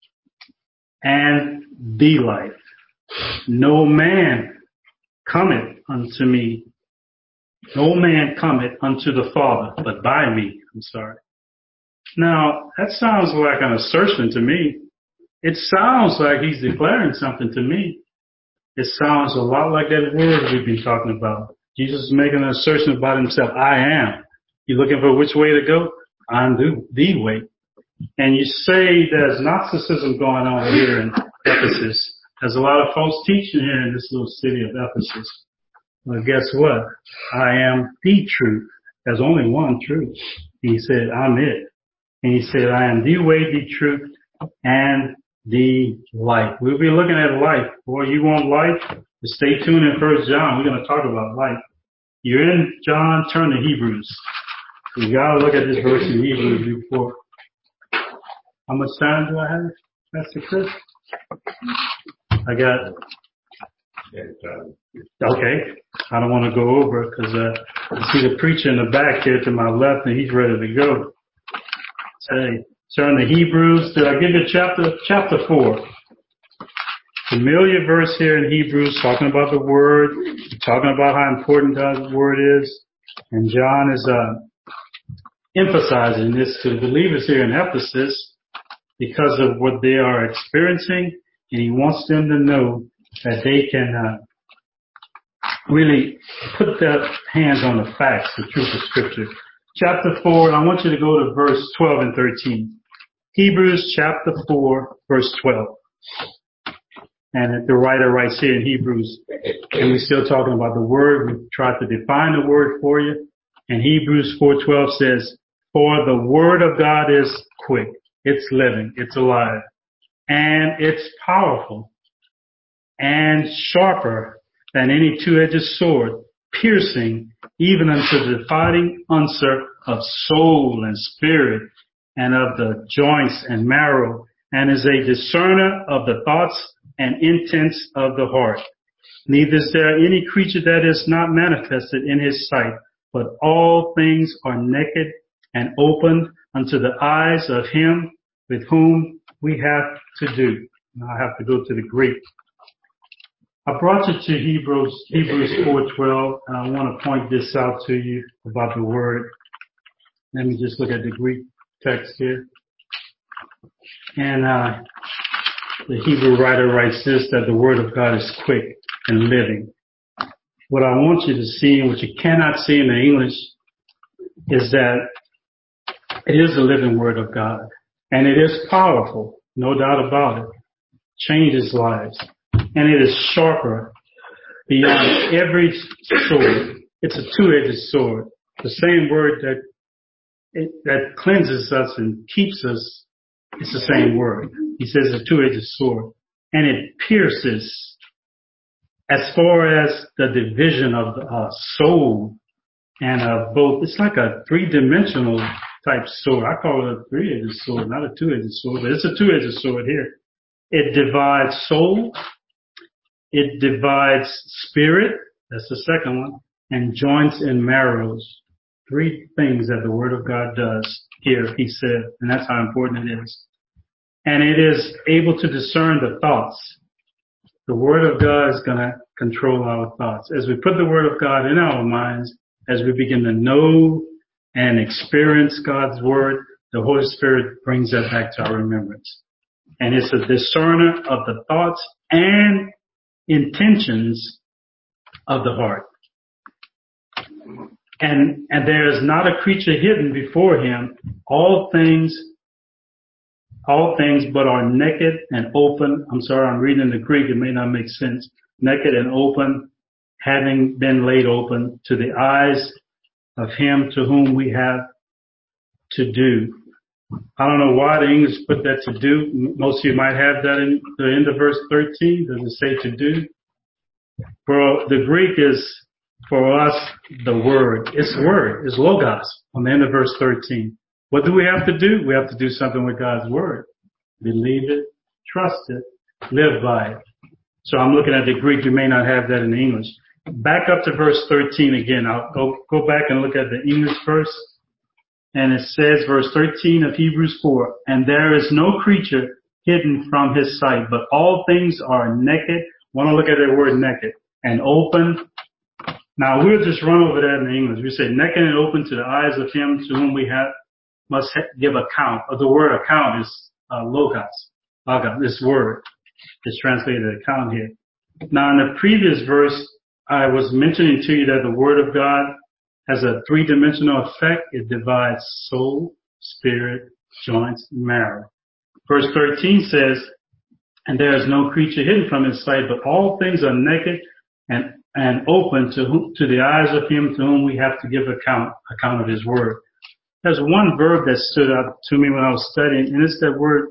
and the life. No man cometh unto me. No man cometh unto the Father, but by me. I'm sorry. Now, that sounds like an assertion to me. It sounds like he's declaring something to me. It sounds a lot like that word we've been talking about. Jesus is making an assertion about himself. I am. You looking for which way to go? I'm the way. And you say there's Gnosticism going on here in Ephesus. There's a lot of false teaching here in this little city of Ephesus. Well, guess what? I am the truth. There's only one truth. He said, I'm it. And he said, I am the way, the truth, and the life. We'll be looking at life. Boy, you want life? Stay tuned in 1 John. We're going to talk about life. You're in John, turn to Hebrews. We got to look at this verse in Hebrews before. How much time do I have, Pastor Chris? I got. Okay. I don't want to go over because I see the preacher in the back here to my left, and he's ready to go. Say, turn to Hebrews. Did I give you chapter 4? Familiar verse here in Hebrews, talking about the Word, talking about how important God's Word is, and John is emphasizing this to the believers here in Ephesus because of what they are experiencing, and he wants them to know that they can really put their hands on the facts, the truth of Scripture. Chapter 4, I want you to go to verse 12 and 13. Hebrews chapter 4, verse 12. And the writer writes here in Hebrews, and we're still talking about the Word. We tried to define the Word for you. And Hebrews 4:12 says, for the Word of God is quick, it's living, it's alive, and it's powerful, and sharper than any two-edged sword, piercing even unto the dividing asunder of soul and spirit, and of the joints and marrow, and is a discerner of the thoughts and intents of the heart. Neither is there any creature that is not manifested in his sight, but all things are naked and opened unto the eyes of him with whom we have to do. Now I have to go to the Greek. I brought you to Hebrews 4:12, and I want to point this out to you about the Word. Let me just look at the Greek text here. And the Hebrew writer writes this, that the Word of God is quick and living. What I want you to see, and what you cannot see in the English, is that it is the living Word of God. And it is powerful, no doubt about it. Changes lives. And it is sharper beyond every sword. It's a two-edged sword. The same word that cleanses us and keeps us, it's the same word. He says a two-edged sword. And it pierces as far as the division of the soul and of both. It's like a three-dimensional type sword. I call it a three-edged sword, not a two-edged sword, but it's a two-edged sword here. It divides soul. It divides spirit. That's the second one. And joints and marrows. Three things that the Word of God does here, he said. And that's how important it is. And it is able to discern the thoughts. The Word of God is going to control our thoughts. As we put the Word of God in our minds, as we begin to know and experience God's Word, the Holy Spirit brings that back to our remembrance. And it's a discerner of the thoughts and intentions of the heart. And there is not a creature hidden before him. All things but are naked and open. I'm sorry, I'm reading in the Greek. It may not make sense. Naked and open, having been laid open to the eyes of him to whom we have to do. I don't know why the English put that to do. Most of you might have that in the end of verse 13. Does it say to do? For the Greek is, for us, the word. It's word. It's logos on the end of verse 13. What do we have to do? We have to do something with God's word. Believe it, trust it, live by it. So I'm looking at the Greek. You may not have that in English. Back up to verse 13 again. I'll go back and look at the English verse. And it says, verse 13 of Hebrews 4, and there is no creature hidden from his sight, but all things are naked. Want to look at that word naked and open. Now we'll just run over that in English. We say naked and open to the eyes of him to whom we must give account. The word account is logos. This word is translated account here. Now in the previous verse, I was mentioning to you that the word of God has a three-dimensional effect. It divides soul, spirit, joints, and marrow. Verse 13 says, and there is no creature hidden from his sight, but all things are naked and open to the eyes of him to whom we have to give account of his word. There's one verb that stood out to me when I was studying, and it's that word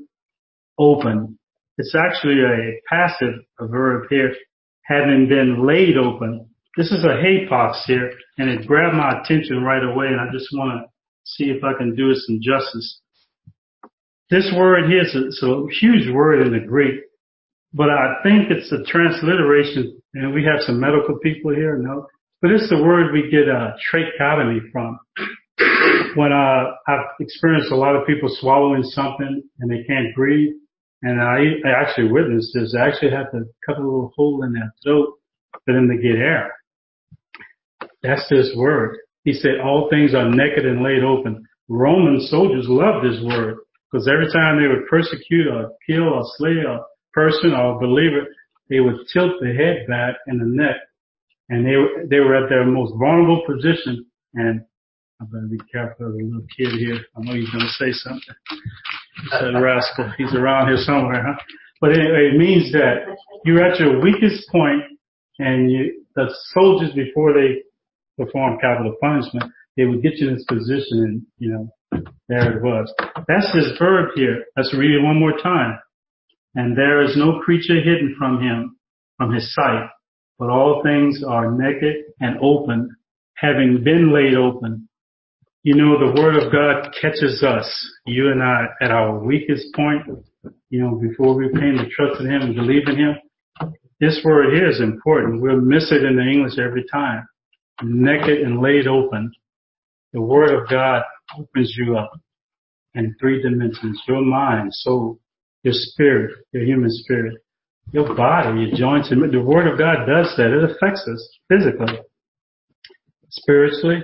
open. It's actually a passive verb here, having been laid open. This is a hapax here, and it grabbed my attention right away, and I just want to see if I can do it some justice. This word here is a huge word in the Greek, but I think it's a transliteration, and we have some medical people here, no? But it's the word we get tracheotomy from. When I've experienced a lot of people swallowing something and they can't breathe, and I actually witnessed this. I actually had to cut a little hole in their throat for them to get air. That's this word. He said all things are naked and laid open. Roman soldiers loved this word because every time they would persecute or kill or slay a person or a believer, they would tilt the head back and the neck, and they were at their most vulnerable position. And I better be careful of the little kid here. I know he's going to say something. That rascal. He's around here somewhere, huh? But anyway, it means that you're at your weakest point, and the soldiers, before they perform capital punishment, they would get you in this position, and there it was. That's this verb here. Let's read it one more time. And there is no creature hidden from him, from his sight, but all things are naked and open, having been laid open. The word of God catches us, you and I, at our weakest point, before we came to trust in him and believe in him. This word here is important. We'll miss it in the English every time. Naked and laid open. The word of God opens you up in three dimensions. Your mind, soul, your spirit, your human spirit, your body, your joints. And the word of God does that. It affects us physically, spiritually.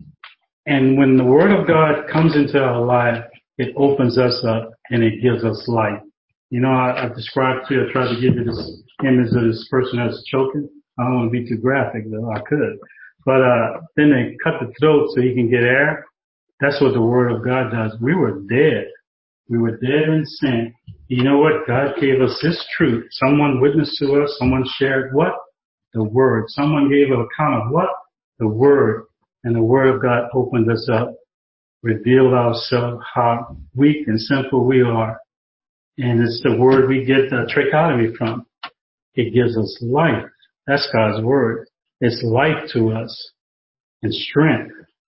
And when the word of God comes into our life, it opens us up and it gives us life. I've described to you, I tried to give you this image of this person that's choking. I don't want to be too graphic, though. I could. But then they cut the throat so he can get air. That's what the word of God does. We were dead. We were dead in sin. You know what? God gave us this truth. Someone witnessed to us. Someone shared what? The word. Someone gave an account of what? The word. And the word of God opened us up, revealed ourselves, how weak and sinful we are. And it's the word we get the tracheotomy from. It gives us life. That's God's word. It's life to us and strength.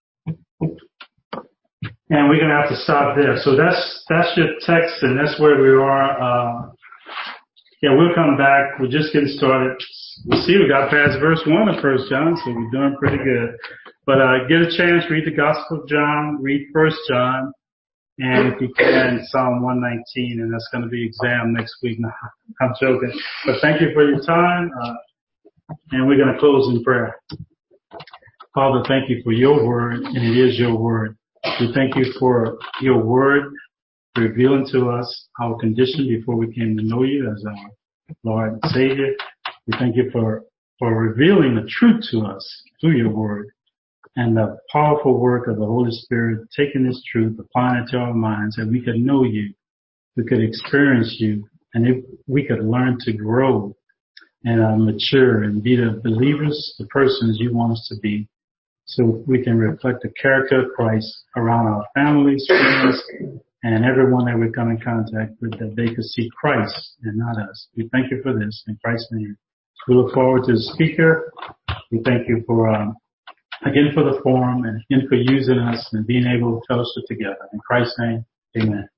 And we're going to have to stop there. So that's your text, and that's where we are. We'll come back. We're just getting started. We'll see. We got past verse 1 of 1 John, so we're doing pretty good. But get a chance, read the Gospel of John, read 1 John, and if you can, Psalm 119, and that's going to be exam next week. No, I'm joking. But thank you for your time, and we're going to close in prayer. Father, thank you for your word, and it is your word. We thank you for your word revealing to us our condition before we came to know you as our Lord and Savior. We thank you for revealing the truth to us through your word. and the powerful work of the Holy Spirit taking this truth, applying it to our minds, that we could know you, we could experience you, and if we could learn to grow and mature and be the believers, the persons you want us to be, so we can reflect the character of Christ around our families, friends, and everyone that we come in contact with, that they could see Christ and not us. We thank you for this in Christ's name. We look forward to the speaker. We thank you for, again, for the forum, and again for using us and being able to fellowship together. In Christ's name, amen.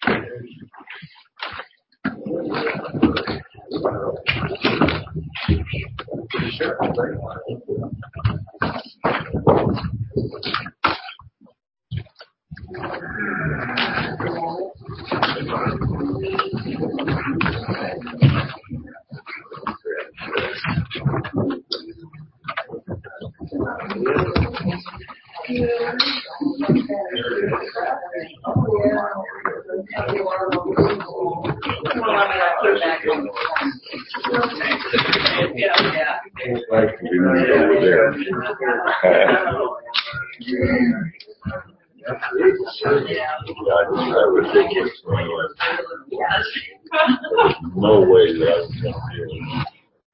No way that I was going to do it.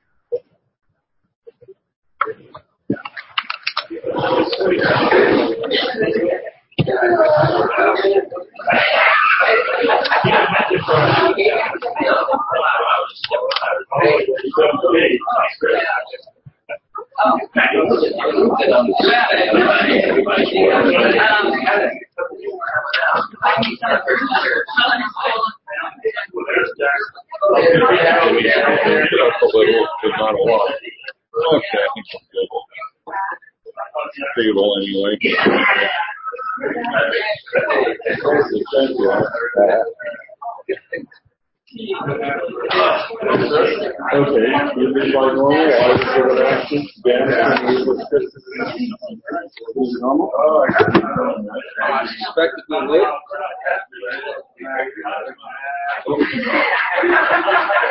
Anyway. Okay, you mean by normal? I was going to ask you normal? I suspect it will live.